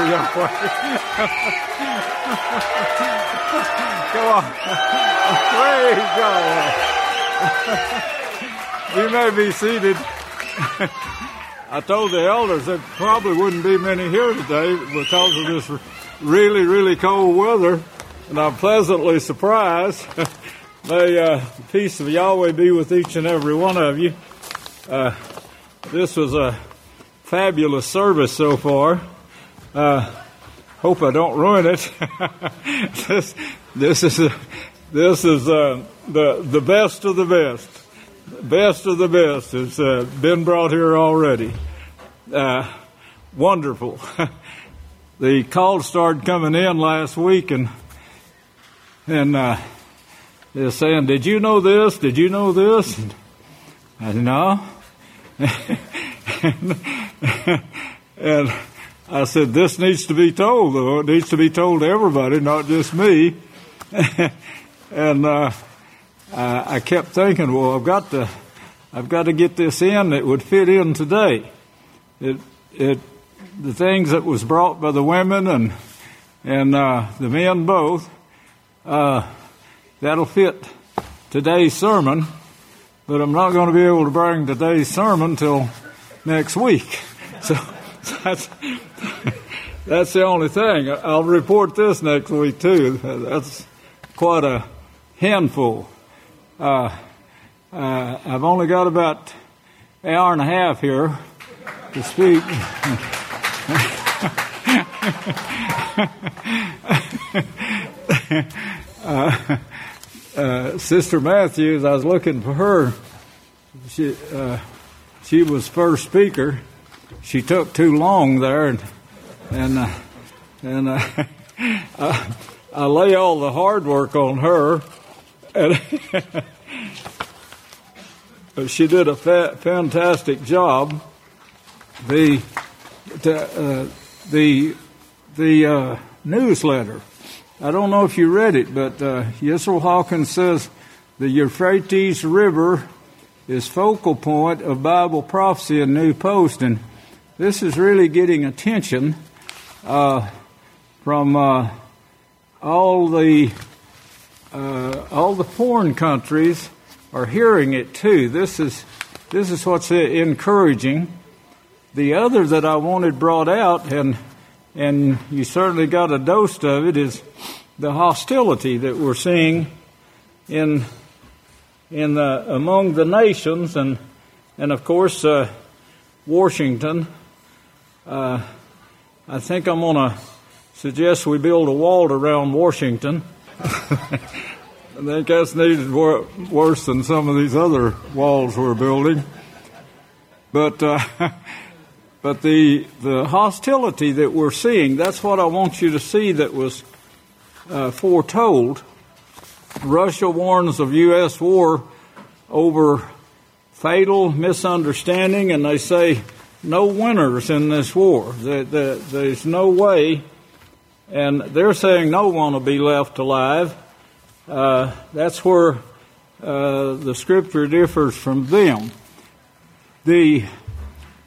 young boy. Come on. Praise God. You may be seated. I told the elders there probably wouldn't be many here today because of this really, really cold weather, and I'm pleasantly surprised. May uh, the peace of Yahweh be with each and every one of you. Uh, this was a fabulous service so far. Uh, hope I don't ruin it. this, this is a, this is uh, the the best of the best. Best of the best has uh, been brought here already. Uh, wonderful. The calls started coming in last week, and and uh, they're saying, "Did you know this? Did you know this?" And I said, "No." And I said, "This needs to be told, though. It needs to be told to everybody, not just me." And uh, Uh, I kept thinking, well, I've got to, I've got to get this in that would fit in today. It, it, the things that was brought by the women and and uh, the men both, uh, that'll fit today's sermon. But I'm not going to be able to bring today's sermon till next week. So that's that's the only thing. I'll report this next week too. That's quite a handful. Uh, uh, I've only got about an hour and a half here to speak. uh, uh, Sister Matthews, I was looking for her. She, uh, she was first speaker. She took too long there, and and uh, and uh, I, I lay all the hard work on her. And she did a fa- fantastic job. The uh, the the uh, newsletter. I don't know if you read it, but uh, Yisrael Hawkins says the Euphrates River is focal point of Bible prophecy in New Post, and this is really getting attention uh, from uh, all the. Uh, all the foreign countries are hearing it too. This is this is what's encouraging. The other that I wanted brought out, and and you certainly got a dose of it, is the hostility that we're seeing in in the, among the nations, and and of course uh, Washington. Uh, I think I'm going to suggest we build a wall around Washington. I think that's needed wor- worse than some of these other walls we're building. But uh, but the the hostility that we're seeing, that's what I want you to see that was uh, foretold. Russia warns of U S war over fatal misunderstanding, and they say no winners in this war. There, there, there's no way. And they're saying no one will be left alive. Uh, that's where uh, the Scripture differs from them. The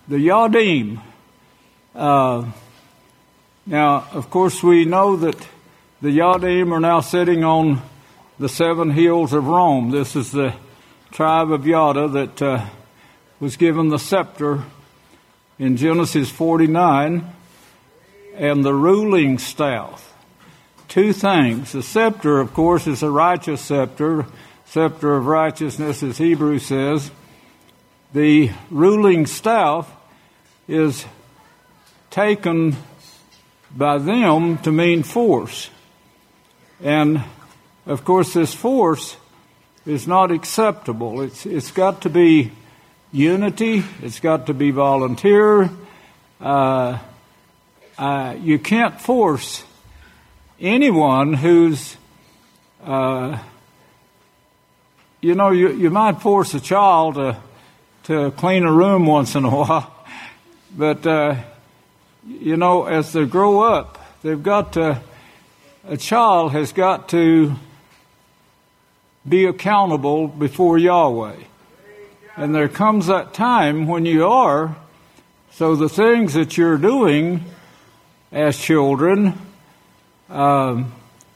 the Yadim. Uh, now, of course, we know that the Yadim are now sitting on the seven hills of Rome. This is the tribe of Yada that uh, was given the scepter in Genesis forty-nine, and the ruling staff. Two things. The scepter, of course, is a righteous scepter, scepter of righteousness, as Hebrews says. The ruling staff is taken by them to mean force. And, of course, this force is not acceptable. It's It's got to be unity. It's got to be volunteer. Uh, uh, you can't force anyone who's, uh, you know, you, you might force a child to, to clean a room once in a while, but, uh, you know, as they grow up, they've got to, a child has got to be accountable before Yahweh. And there comes that time when you are, so the things that you're doing as children, um,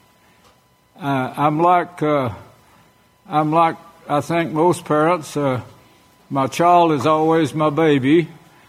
uh, I'm like, uh, I'm like, I think most parents, uh, my child is always my baby,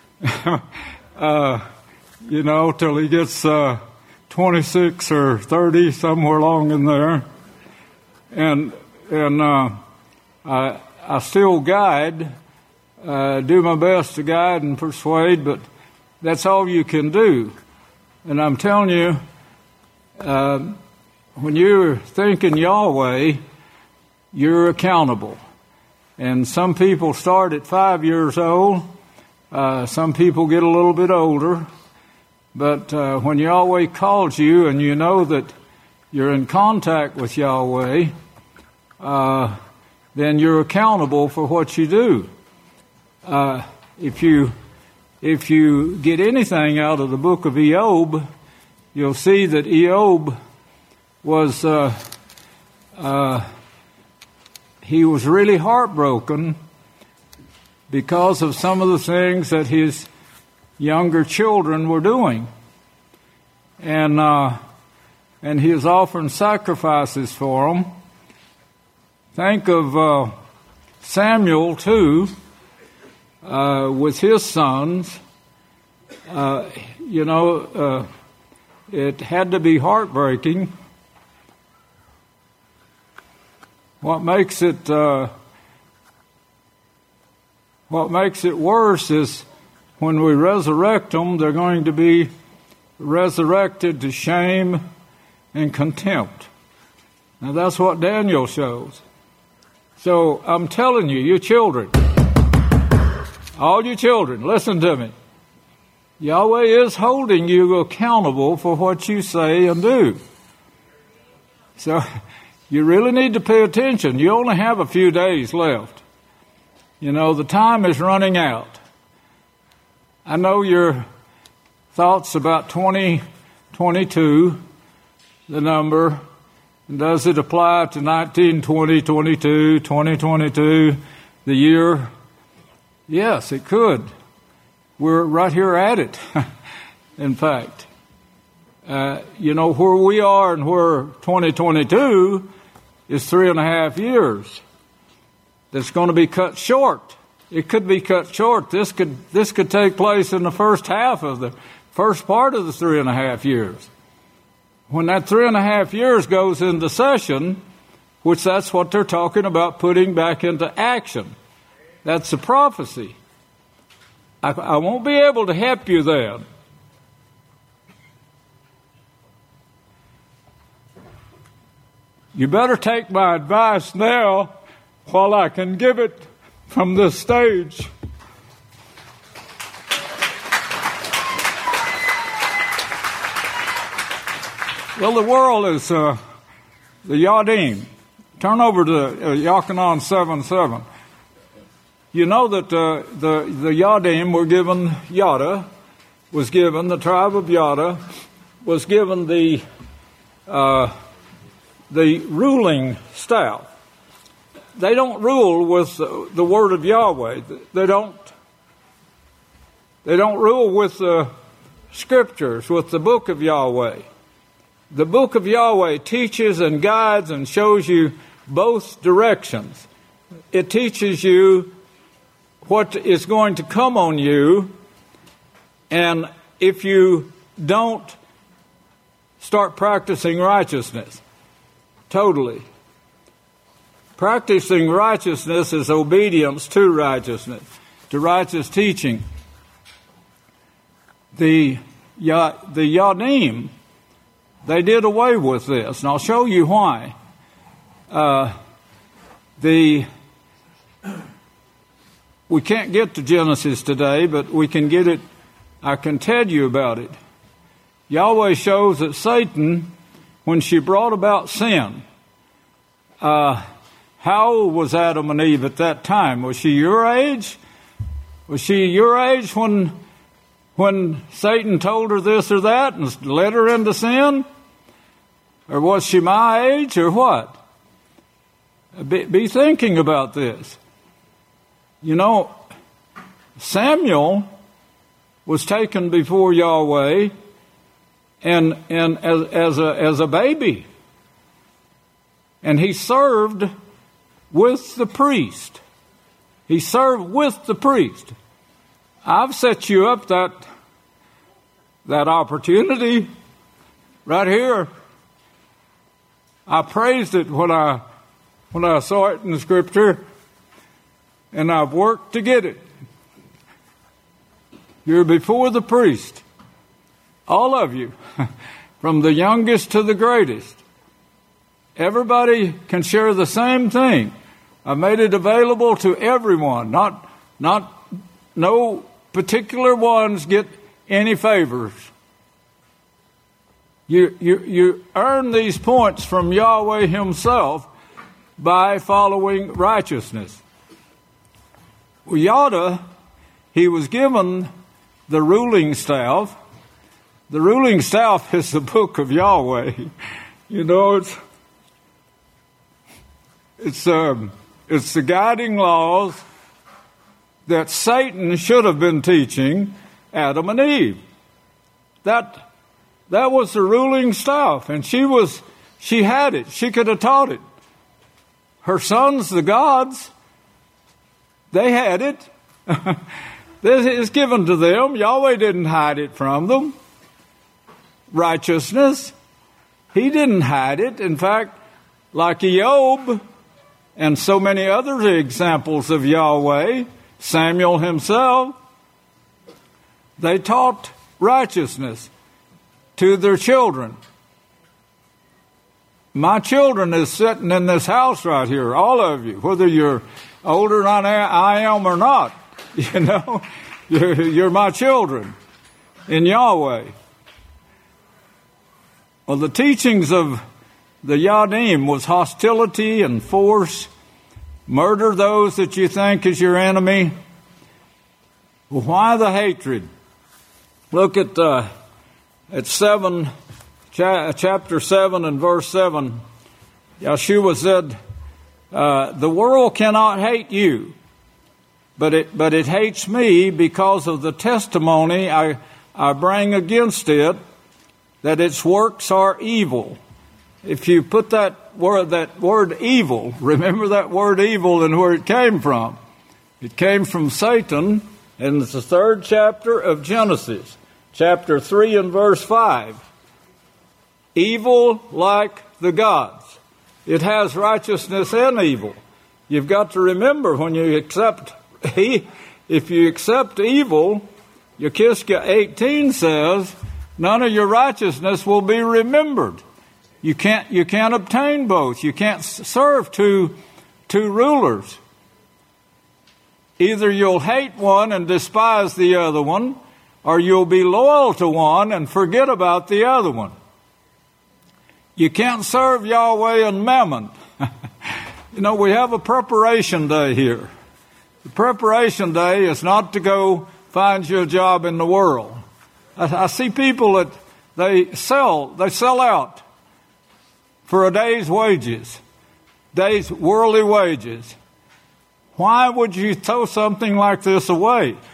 uh, you know, till he gets uh, twenty-six or thirty, somewhere along in there. And, and uh, I, I still guide, uh, do my best to guide and persuade, but that's all you can do. And I'm telling you, uh, when you're thinking Yahweh, you're accountable. And some people start at five years old. Uh, some people get a little bit older. But uh, when Yahweh calls you and you know that you're in contact with Yahweh, uh, then you're accountable for what you do. Uh, if you if you get anything out of the book of Eob, you'll see that Eob was uh, uh, he was really heartbroken because of some of the things that his younger children were doing, and uh, and he was offering sacrifices for them. Think of uh, Samuel, too, uh, with his sons. Uh, you know, uh, it had to be heartbreaking. What makes it uh, what makes it worse is when we resurrect them, they're going to be resurrected to shame and contempt. Now, that's what Daniel shows. So I'm telling you, you children, all you children, listen to me. Yahweh is holding you accountable for what you say and do. So you really need to pay attention. You only have a few days left. You know, the time is running out. I know your thoughts about twenty twenty-two, the number. Does it apply to nineteen, twenty, twenty-two, twenty twenty-two, the year? Yes, it could. We're right here at it, in fact. Uh, you know, where we are and where twenty twenty-two is three and a half years. That's going to be cut short. It could be cut short. This could this could take place in the first half of the first part of the three and a half years. When that three and a half years goes into session, which that's what they're talking about putting back into action. That's a prophecy. I, I won't be able to help you then. You better take my advice now while I can give it from this stage. Well, the world is uh, the Yadim. Turn over to uh, Yochanan seven seven. You know that uh, the the Yadim were given, Yada was given, the tribe of Yada was given the uh, the ruling staff. They don't rule with the, the word of Yahweh. They don't. They don't rule with the scriptures, with the book of Yahweh. The book of Yahweh teaches and guides and shows you both directions. It teaches you what is going to come on you, and if you don't start practicing righteousness, totally. Practicing righteousness is obedience to righteousness, to righteous teaching. The, the Yadim, they did away with this, and I'll show you why. Uh, the we can't get to Genesis today, but we can get it. I can tell you about it. Yahweh shows that Satan, when she brought about sin, uh, how old was Adam and Eve at that time? Was she your age? Was she your age when when Satan told her this or that and led her into sin? Or was she my age or what? Be, be thinking about this. You know, Samuel was taken before Yahweh and and as, as a as a baby. And he served with the priest. He served with the priest. I've set you up that that opportunity right here. I praised it when I when I saw it in the scripture, and I've worked to get it. You're before the priest. All of you, from the youngest to the greatest. Everybody can share the same thing. I made it available to everyone. Not, not, no particular ones get any favors. You, you, you earn these points from Yahweh himself by following righteousness. Yada, he was given the ruling staff. The ruling staff is the book of Yahweh. You know, it's it's um, it's the guiding laws that Satan should have been teaching Adam and Eve. That that was the ruling staff, and she was she had it. She could have taught it. Her sons, the gods, they had it. This is given to them. Yahweh didn't hide it from them. Righteousness, he didn't hide it. In fact, like Job and so many other examples of Yahweh, Samuel himself, they taught righteousness to their children. My children is sitting in this house right here, all of you, whether you're older than I am or not. You know, you're, you're my children in Yahweh. Well, the teachings of the Yadim was hostility and force. Murder those that you think is your enemy. Well, why the hatred? Look at uh, at seven, cha- chapter seven and verse seven. Yeshua said, uh, "The world cannot hate you, but it but it hates me because of the testimony I I bring against it, that its works are evil." If you put that word, that word evil, remember that word evil and where it came from. It came from Satan, and it's the third chapter of Genesis, chapter three and verse five. Evil like the gods. It has righteousness and evil. You've got to remember when you accept, if you accept evil, Yechezkel eighteen says, none of your righteousness will be remembered. You can't, you can't obtain both. You can't serve two, two rulers. Either you'll hate one and despise the other one, or you'll be loyal to one and forget about the other one. You can't serve Yahweh and Mammon. You know, we have a preparation day here. The preparation day is not to go find you a job in the world. I, I see people that they sell, they sell out for a day's wages, day's worldly wages. Why would you throw something like this away?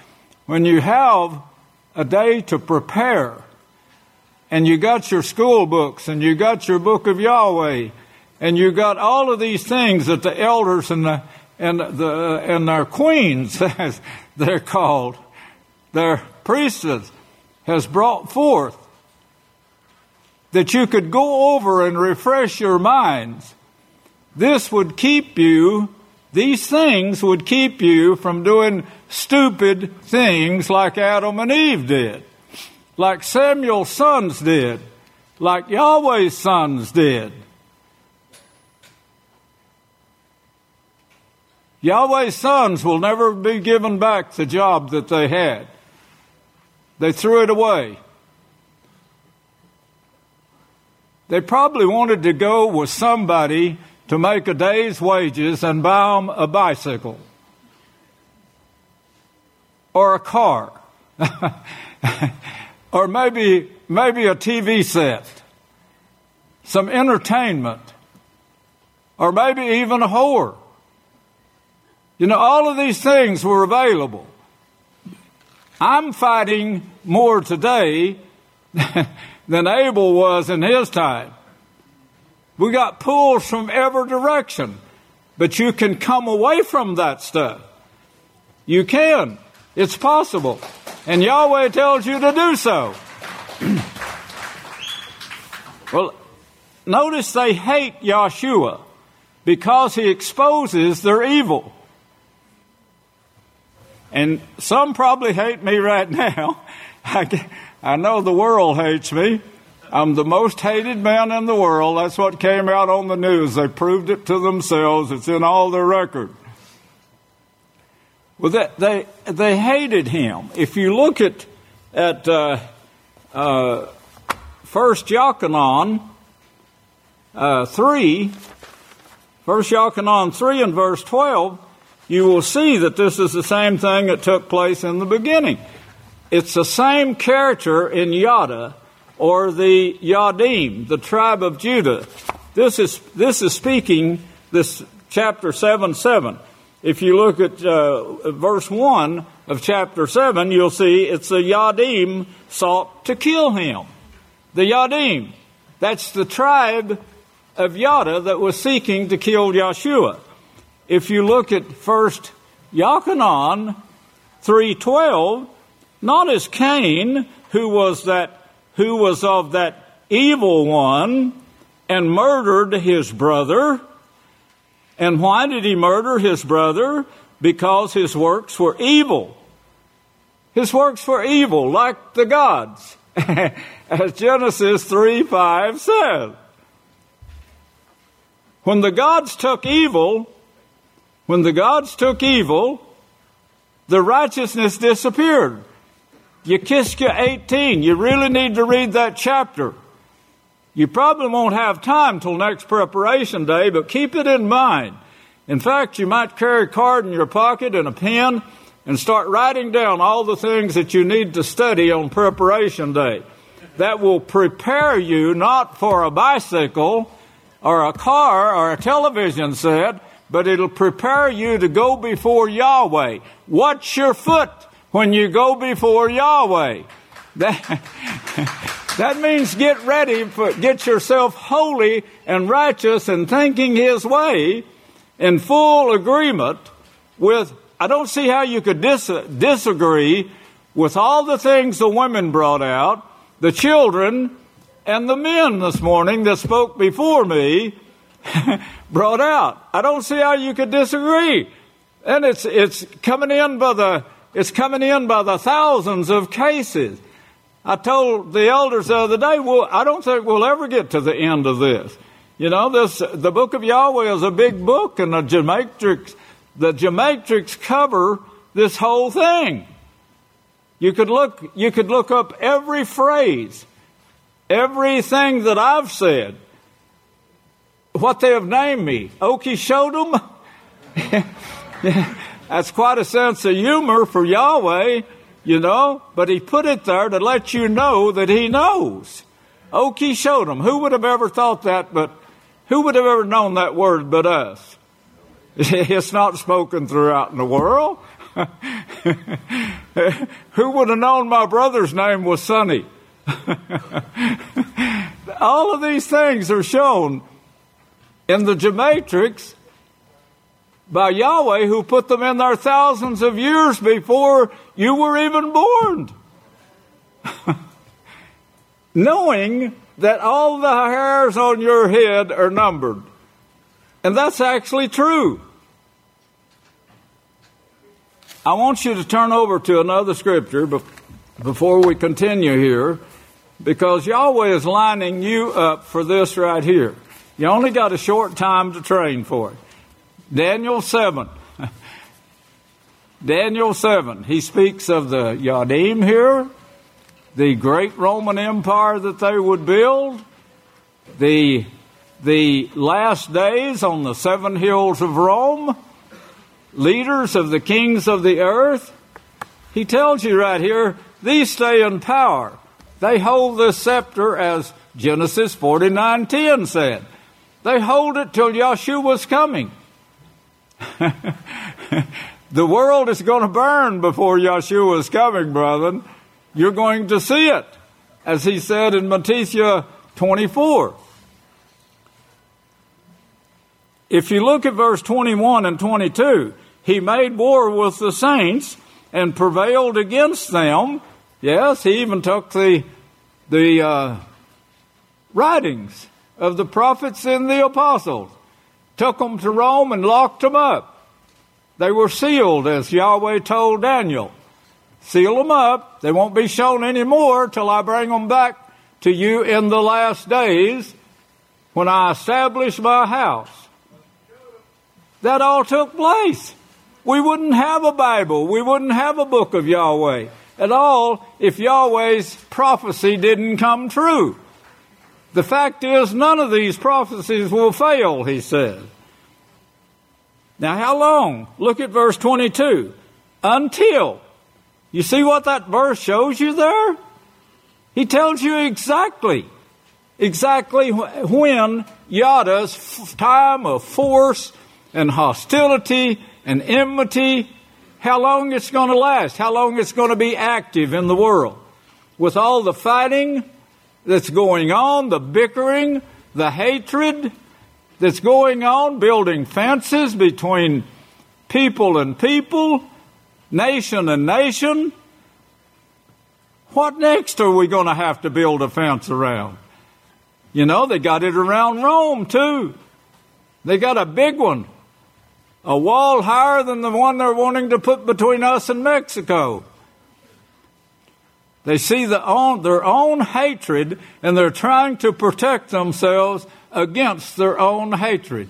when you have a day to prepare, and you got your school books, and you got your book of Yahweh, and you got all of these things that the elders and the and the and their queens, as they're called, their priestess, has brought forth, that you could go over and refresh your minds. This would keep you, these things would keep you from doing stupid things like Adam and Eve did, like Samuel's sons did, like Yahweh's sons did. Yahweh's sons will never be given back the job that they had. They threw it away. They probably wanted to go with somebody to make a day's wages and buy them a bicycle or a car or maybe maybe a T V set, some entertainment, or maybe even a whore. You know, all of these things were available. I'm fighting more today than Abel was in his time. We got pulls from every direction, but you can come away from that stuff. You can. It's possible. And Yahweh tells you to do so. Well, notice they hate Yahshua because he exposes their evil. And some probably hate me right now. I, I know the world hates me. I'm the most hated man in the world. That's what came out on the news. They proved it to themselves. It's in all their record. Well, they they, they hated him. If you look at at uh, uh, First Yochanan uh, three, First Yochanan three and verse twelve, you will see that this is the same thing that took place in the beginning. It's the same character in Yada, or the Yadim, the tribe of Judah. This is this is speaking, this chapter seven, seven. If you look at uh, verse one of chapter seven, you'll see it's the Yadim sought to kill him. The Yadim. That's the tribe of Yada that was seeking to kill Yahshua. If you look at First Yochanan three twelve, not as Cain, who was that who was of that evil one and murdered his brother. And why did he murder his brother? Because his works were evil. His works were evil, like the gods, as Genesis three five says. When the gods took evil, when the gods took evil, the righteousness disappeared. Yechezkel eighteen, you really need to read that chapter. You probably won't have time till next preparation day, but keep it in mind. In fact, you might carry a card in your pocket and a pen and start writing down all the things that you need to study on preparation day. That will prepare you not for a bicycle or a car or a television set, but it'll prepare you to go before Yahweh. Watch your foot when you go before Yahweh. That, that means get ready, for, get yourself holy and righteous and thinking His way in full agreement with, I don't see how you could dis, disagree with all the things the women brought out, the children and the men this morning that spoke before me brought out. I don't see how you could disagree. And it's it's coming in by the it's coming in by the thousands of cases. I told the elders the other day, well, I don't think we'll ever get to the end of this. You know, this the book of Yahweh is a big book, and the Gematrix, the Gematrix cover this whole thing. You could look you could look up every phrase, everything that I've said, what they have named me. Okie showed them. That's quite a sense of humor for Yahweh, you know, but He put it there to let you know that He knows. Okie showed them. Who would have ever thought that, but who would have ever known that word but us? It's not spoken throughout in the world. Who would have known my brother's name was Sonny? All of these things are shown in the Gematrix by Yahweh, who put them in there thousands of years before you were even born. Knowing that all the hairs on your head are numbered. And that's actually true. I want you to turn over to another scripture before we continue here, because Yahweh is lining you up for this right here. You only got a short time to train for it. Daniel seven. Daniel seven. He speaks of the Yadim here, the great Roman Empire that they would build, the, the last days on the seven hills of Rome, leaders of the kings of the earth. He tells you right here, these stay in power. They hold this scepter, as Genesis forty-nine ten said. They hold it till Yeshua's coming. The world is going to burn before Yeshua's coming, brethren. You're going to see it, as he said in Matthew twenty-four. If you look at verse twenty-one and twenty-two, he made war with the saints and prevailed against them. Yes, he even took the, the uh, writings of the prophets and the apostles, took them to Rome and locked them up. They were sealed, as Yahweh told Daniel. Seal them up. They won't be shown anymore till I bring them back to you in the last days when I establish my house. That all took place. We wouldn't have a Bible. We wouldn't have a book of Yahweh at all if Yahweh's prophecy didn't come true. The fact is, none of these prophecies will fail, he said. Now, how long? Look at verse twenty-two. Until. You see what that verse shows you there? He tells you exactly, exactly when Yada's time of force and hostility and enmity, how long it's going to last, how long it's going to be active in the world. With all the fighting that's going on, the bickering, the hatred that's going on, building fences between people and people, nation and nation. What next are we going to have to build a fence around? You know, they got it around Rome too. They got a big one. A wall higher than the one they're wanting to put between us and Mexico. They see the own, their own hatred, and they're trying to protect themselves against their own hatred.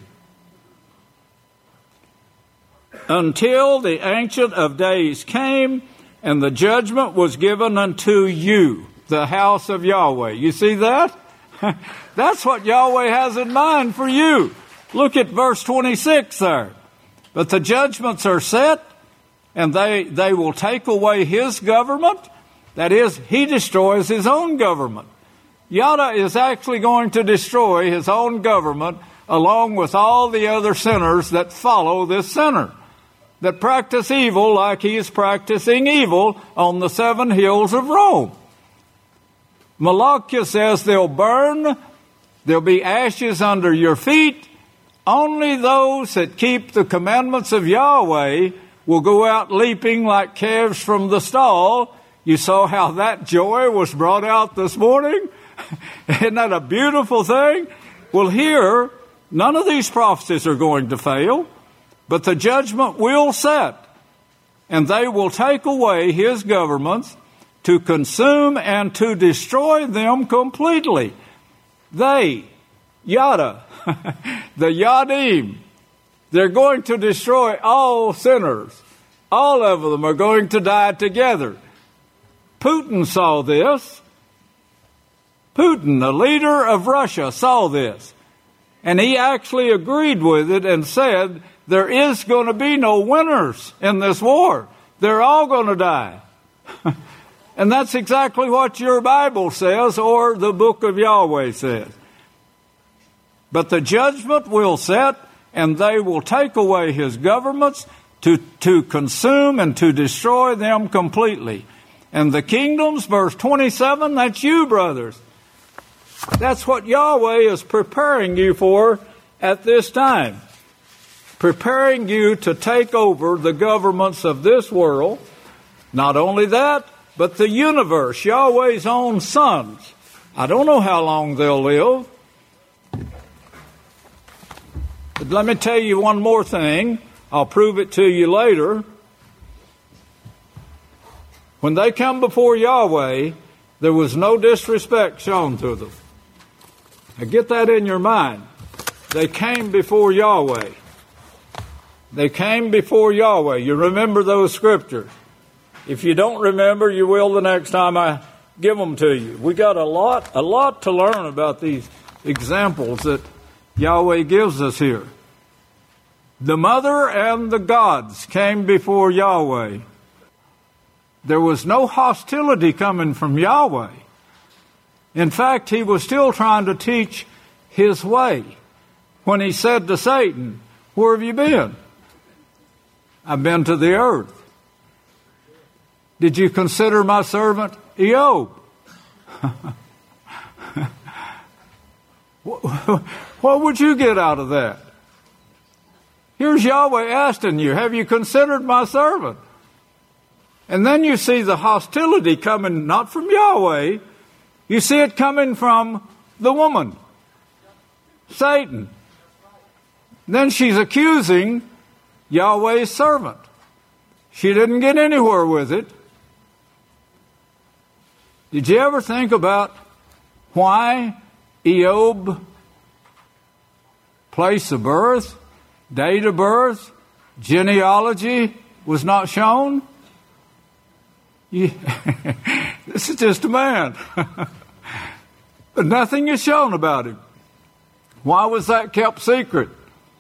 Until the Ancient of Days came, and the judgment was given unto you, the house of Yahweh. You see that? That's what Yahweh has in mind for you. Look at verse twenty-six there. But the judgments are set, and they, they will take away his government. That is, he destroys his own government. Yada is actually going to destroy his own government along with all the other sinners that follow this sinner, that practice evil like he is practicing evil on the seven hills of Rome. Malachi says they'll burn, there'll be ashes under your feet. Only those that keep the commandments of Yahweh will go out leaping like calves from the stall. You saw how that joy was brought out this morning? Isn't that a beautiful thing? Well, here, none of these prophecies are going to fail, but the judgment will set, and they will take away his governments to consume and to destroy them completely. They, Yada, the Yadim, they're going to destroy all sinners. All of them are going to die together. Putin saw this. Putin, the leader of Russia, saw this. And he actually agreed with it and said, there is going to be no winners in this war. They're all going to die. And that's exactly what your Bible says, or the book of Yahweh says. But the judgment will set, and they will take away his governments to, to consume and to destroy them completely. And the kingdoms, verse twenty-seven, that's you, brothers. That's what Yahweh is preparing you for at this time. Preparing you to take over the governments of this world. Not only that, but the universe, Yahweh's own sons. I don't know how long they'll live. But let me tell you one more thing. I'll prove it to you later. When they come before Yahweh, there was no disrespect shown to them. Now get that in your mind. They came before Yahweh. They came before Yahweh. You remember those scriptures. If you don't remember, you will the next time I give them to you. We got a lot, a lot to learn about these examples that Yahweh gives us here. The mother and the gods came before Yahweh. There was no hostility coming from Yahweh. In fact, he was still trying to teach his way when he said to Satan, "Where have you been?" "I've been to the earth." "Did you consider my servant Job?" What would you get out of that? Here's Yahweh asking you, have you considered my servant? And then you see the hostility coming not from Yahweh. You see it coming from the woman, Satan. Then she's accusing Yahweh's servant. She didn't get anywhere with it. Did you ever think about why Job, place of birth, date of birth, genealogy was not shown? You, this is just a man. But nothing is shown about him. Why was that kept secret?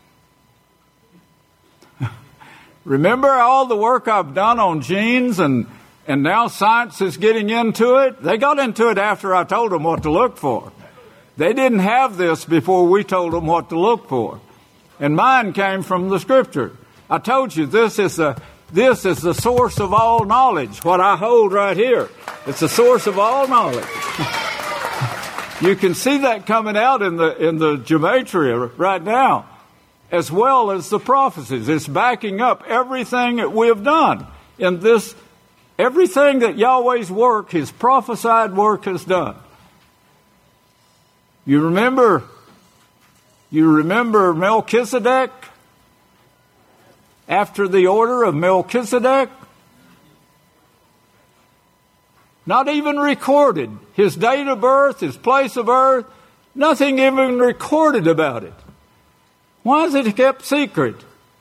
Remember all the work I've done on genes, and, and now science is getting into it? They got into it after I told them what to look for. They didn't have this before we told them what to look for. And mine came from the Scripture. I told you this is the this is the source of all knowledge. What I hold right here, it's the source of all knowledge. You can see that coming out in the in the gematria right now, as well as the prophecies. It's backing up everything that we have done in this. Everything that Yahweh's work, His prophesied work, has done. You remember, you remember Melchizedek? After the order of Melchizedek? Not even recorded. His date of birth, his place of birth, nothing even recorded about it. Why is it kept secret?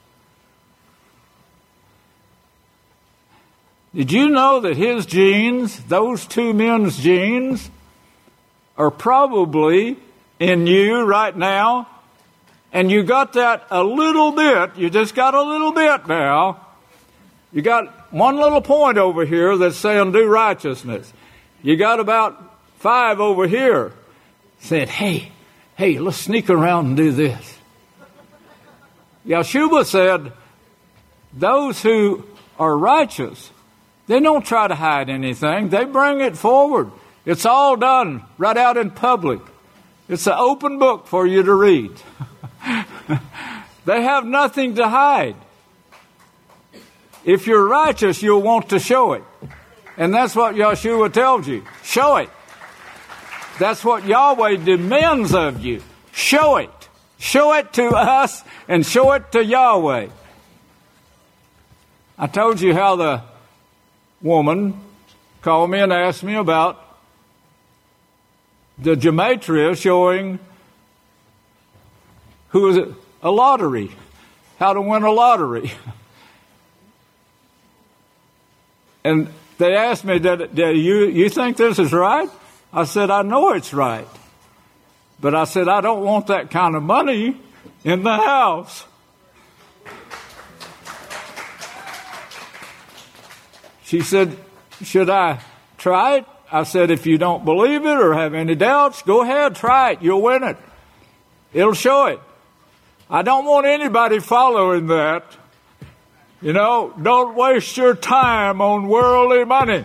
Did you know that his genes, those two men's genes, are probably in you right now? And you got that a little bit. You just got a little bit now. You got one little point over here that's saying do righteousness. You got about five over here saying, hey, hey, let's sneak around and do this. Yeshua said, those who are righteous, they don't try to hide anything. They bring it forward. It's all done right out in public. It's an open book for you to read. They have nothing to hide. If you're righteous, you'll want to show it. And that's what Yeshua tells you. Show it. That's what Yahweh demands of you. Show it. Show it to us and show it to Yahweh. I told you how the woman called me and asked me about the gematria showing who is it? A lottery. How to win a lottery. And they asked me, did, did you, you think this is right? I said, I know it's right. But I said, I don't want that kind of money in the house. She said, should I try it? I said, if you don't believe it or have any doubts, go ahead, try it. You'll win it. It'll show it. I don't want anybody following that. You know, don't waste your time on worldly money.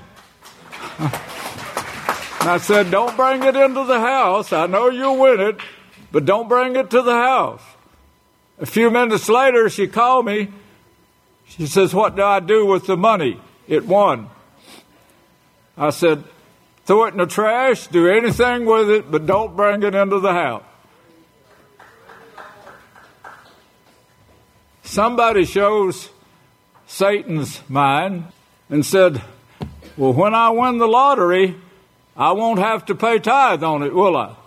And I said, don't bring it into the house. I know you'll win it, but don't bring it to the house. A few minutes later, she called me. She says, what do I do with the money? It won. I said, throw it in the trash, do anything with it, but don't bring it into the house. Somebody shows Satan's mind and said, well, when I win the lottery, I won't have to pay tithe on it, will I?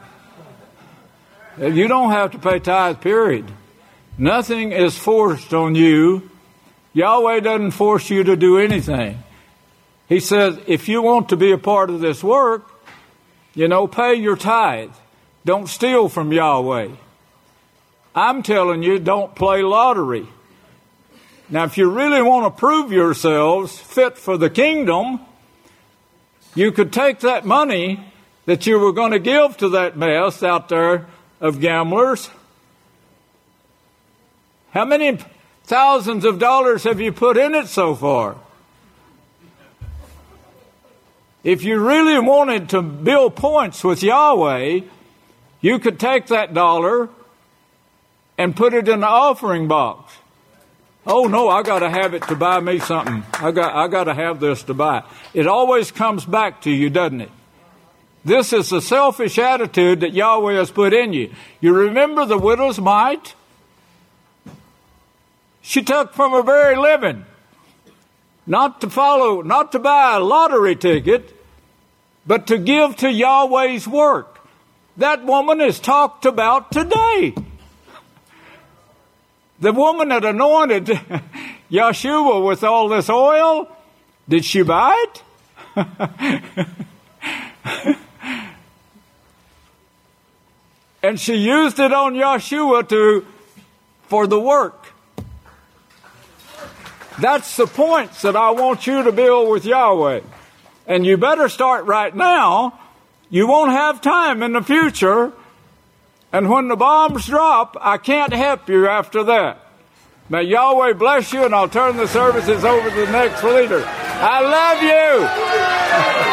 You don't have to pay tithe, period. Nothing is forced on you. Yahweh doesn't force you to do anything. He says, if you want to be a part of this work, you know, pay your tithe. Don't steal from Yahweh. I'm telling you, don't play lottery. Now, if you really want to prove yourselves fit for the kingdom, you could take that money that you were going to give to that mess out there of gamblers. How many thousands of dollars have you put in it so far? If you really wanted to build points with Yahweh, you could take that dollar and put it in the offering box. Oh no, I got to have it to buy me something. I got I got to have this to buy. It always comes back to you, doesn't it? This is the selfish attitude that Yahweh has put in you. You remember the widow's mite? She took from her very living, not to follow, not to buy a lottery ticket, but to give to Yahweh's work. That woman is talked about today. The woman that anointed Yeshua with all this oil, did she buy it? And she used it on Yeshua to, for the work. That's the points that I want you to build with Yahweh. And you better start right now. You won't have time in the future. And when the bombs drop, I can't help you after that. May Yahweh bless you, and I'll turn the services over to the next leader. I love you.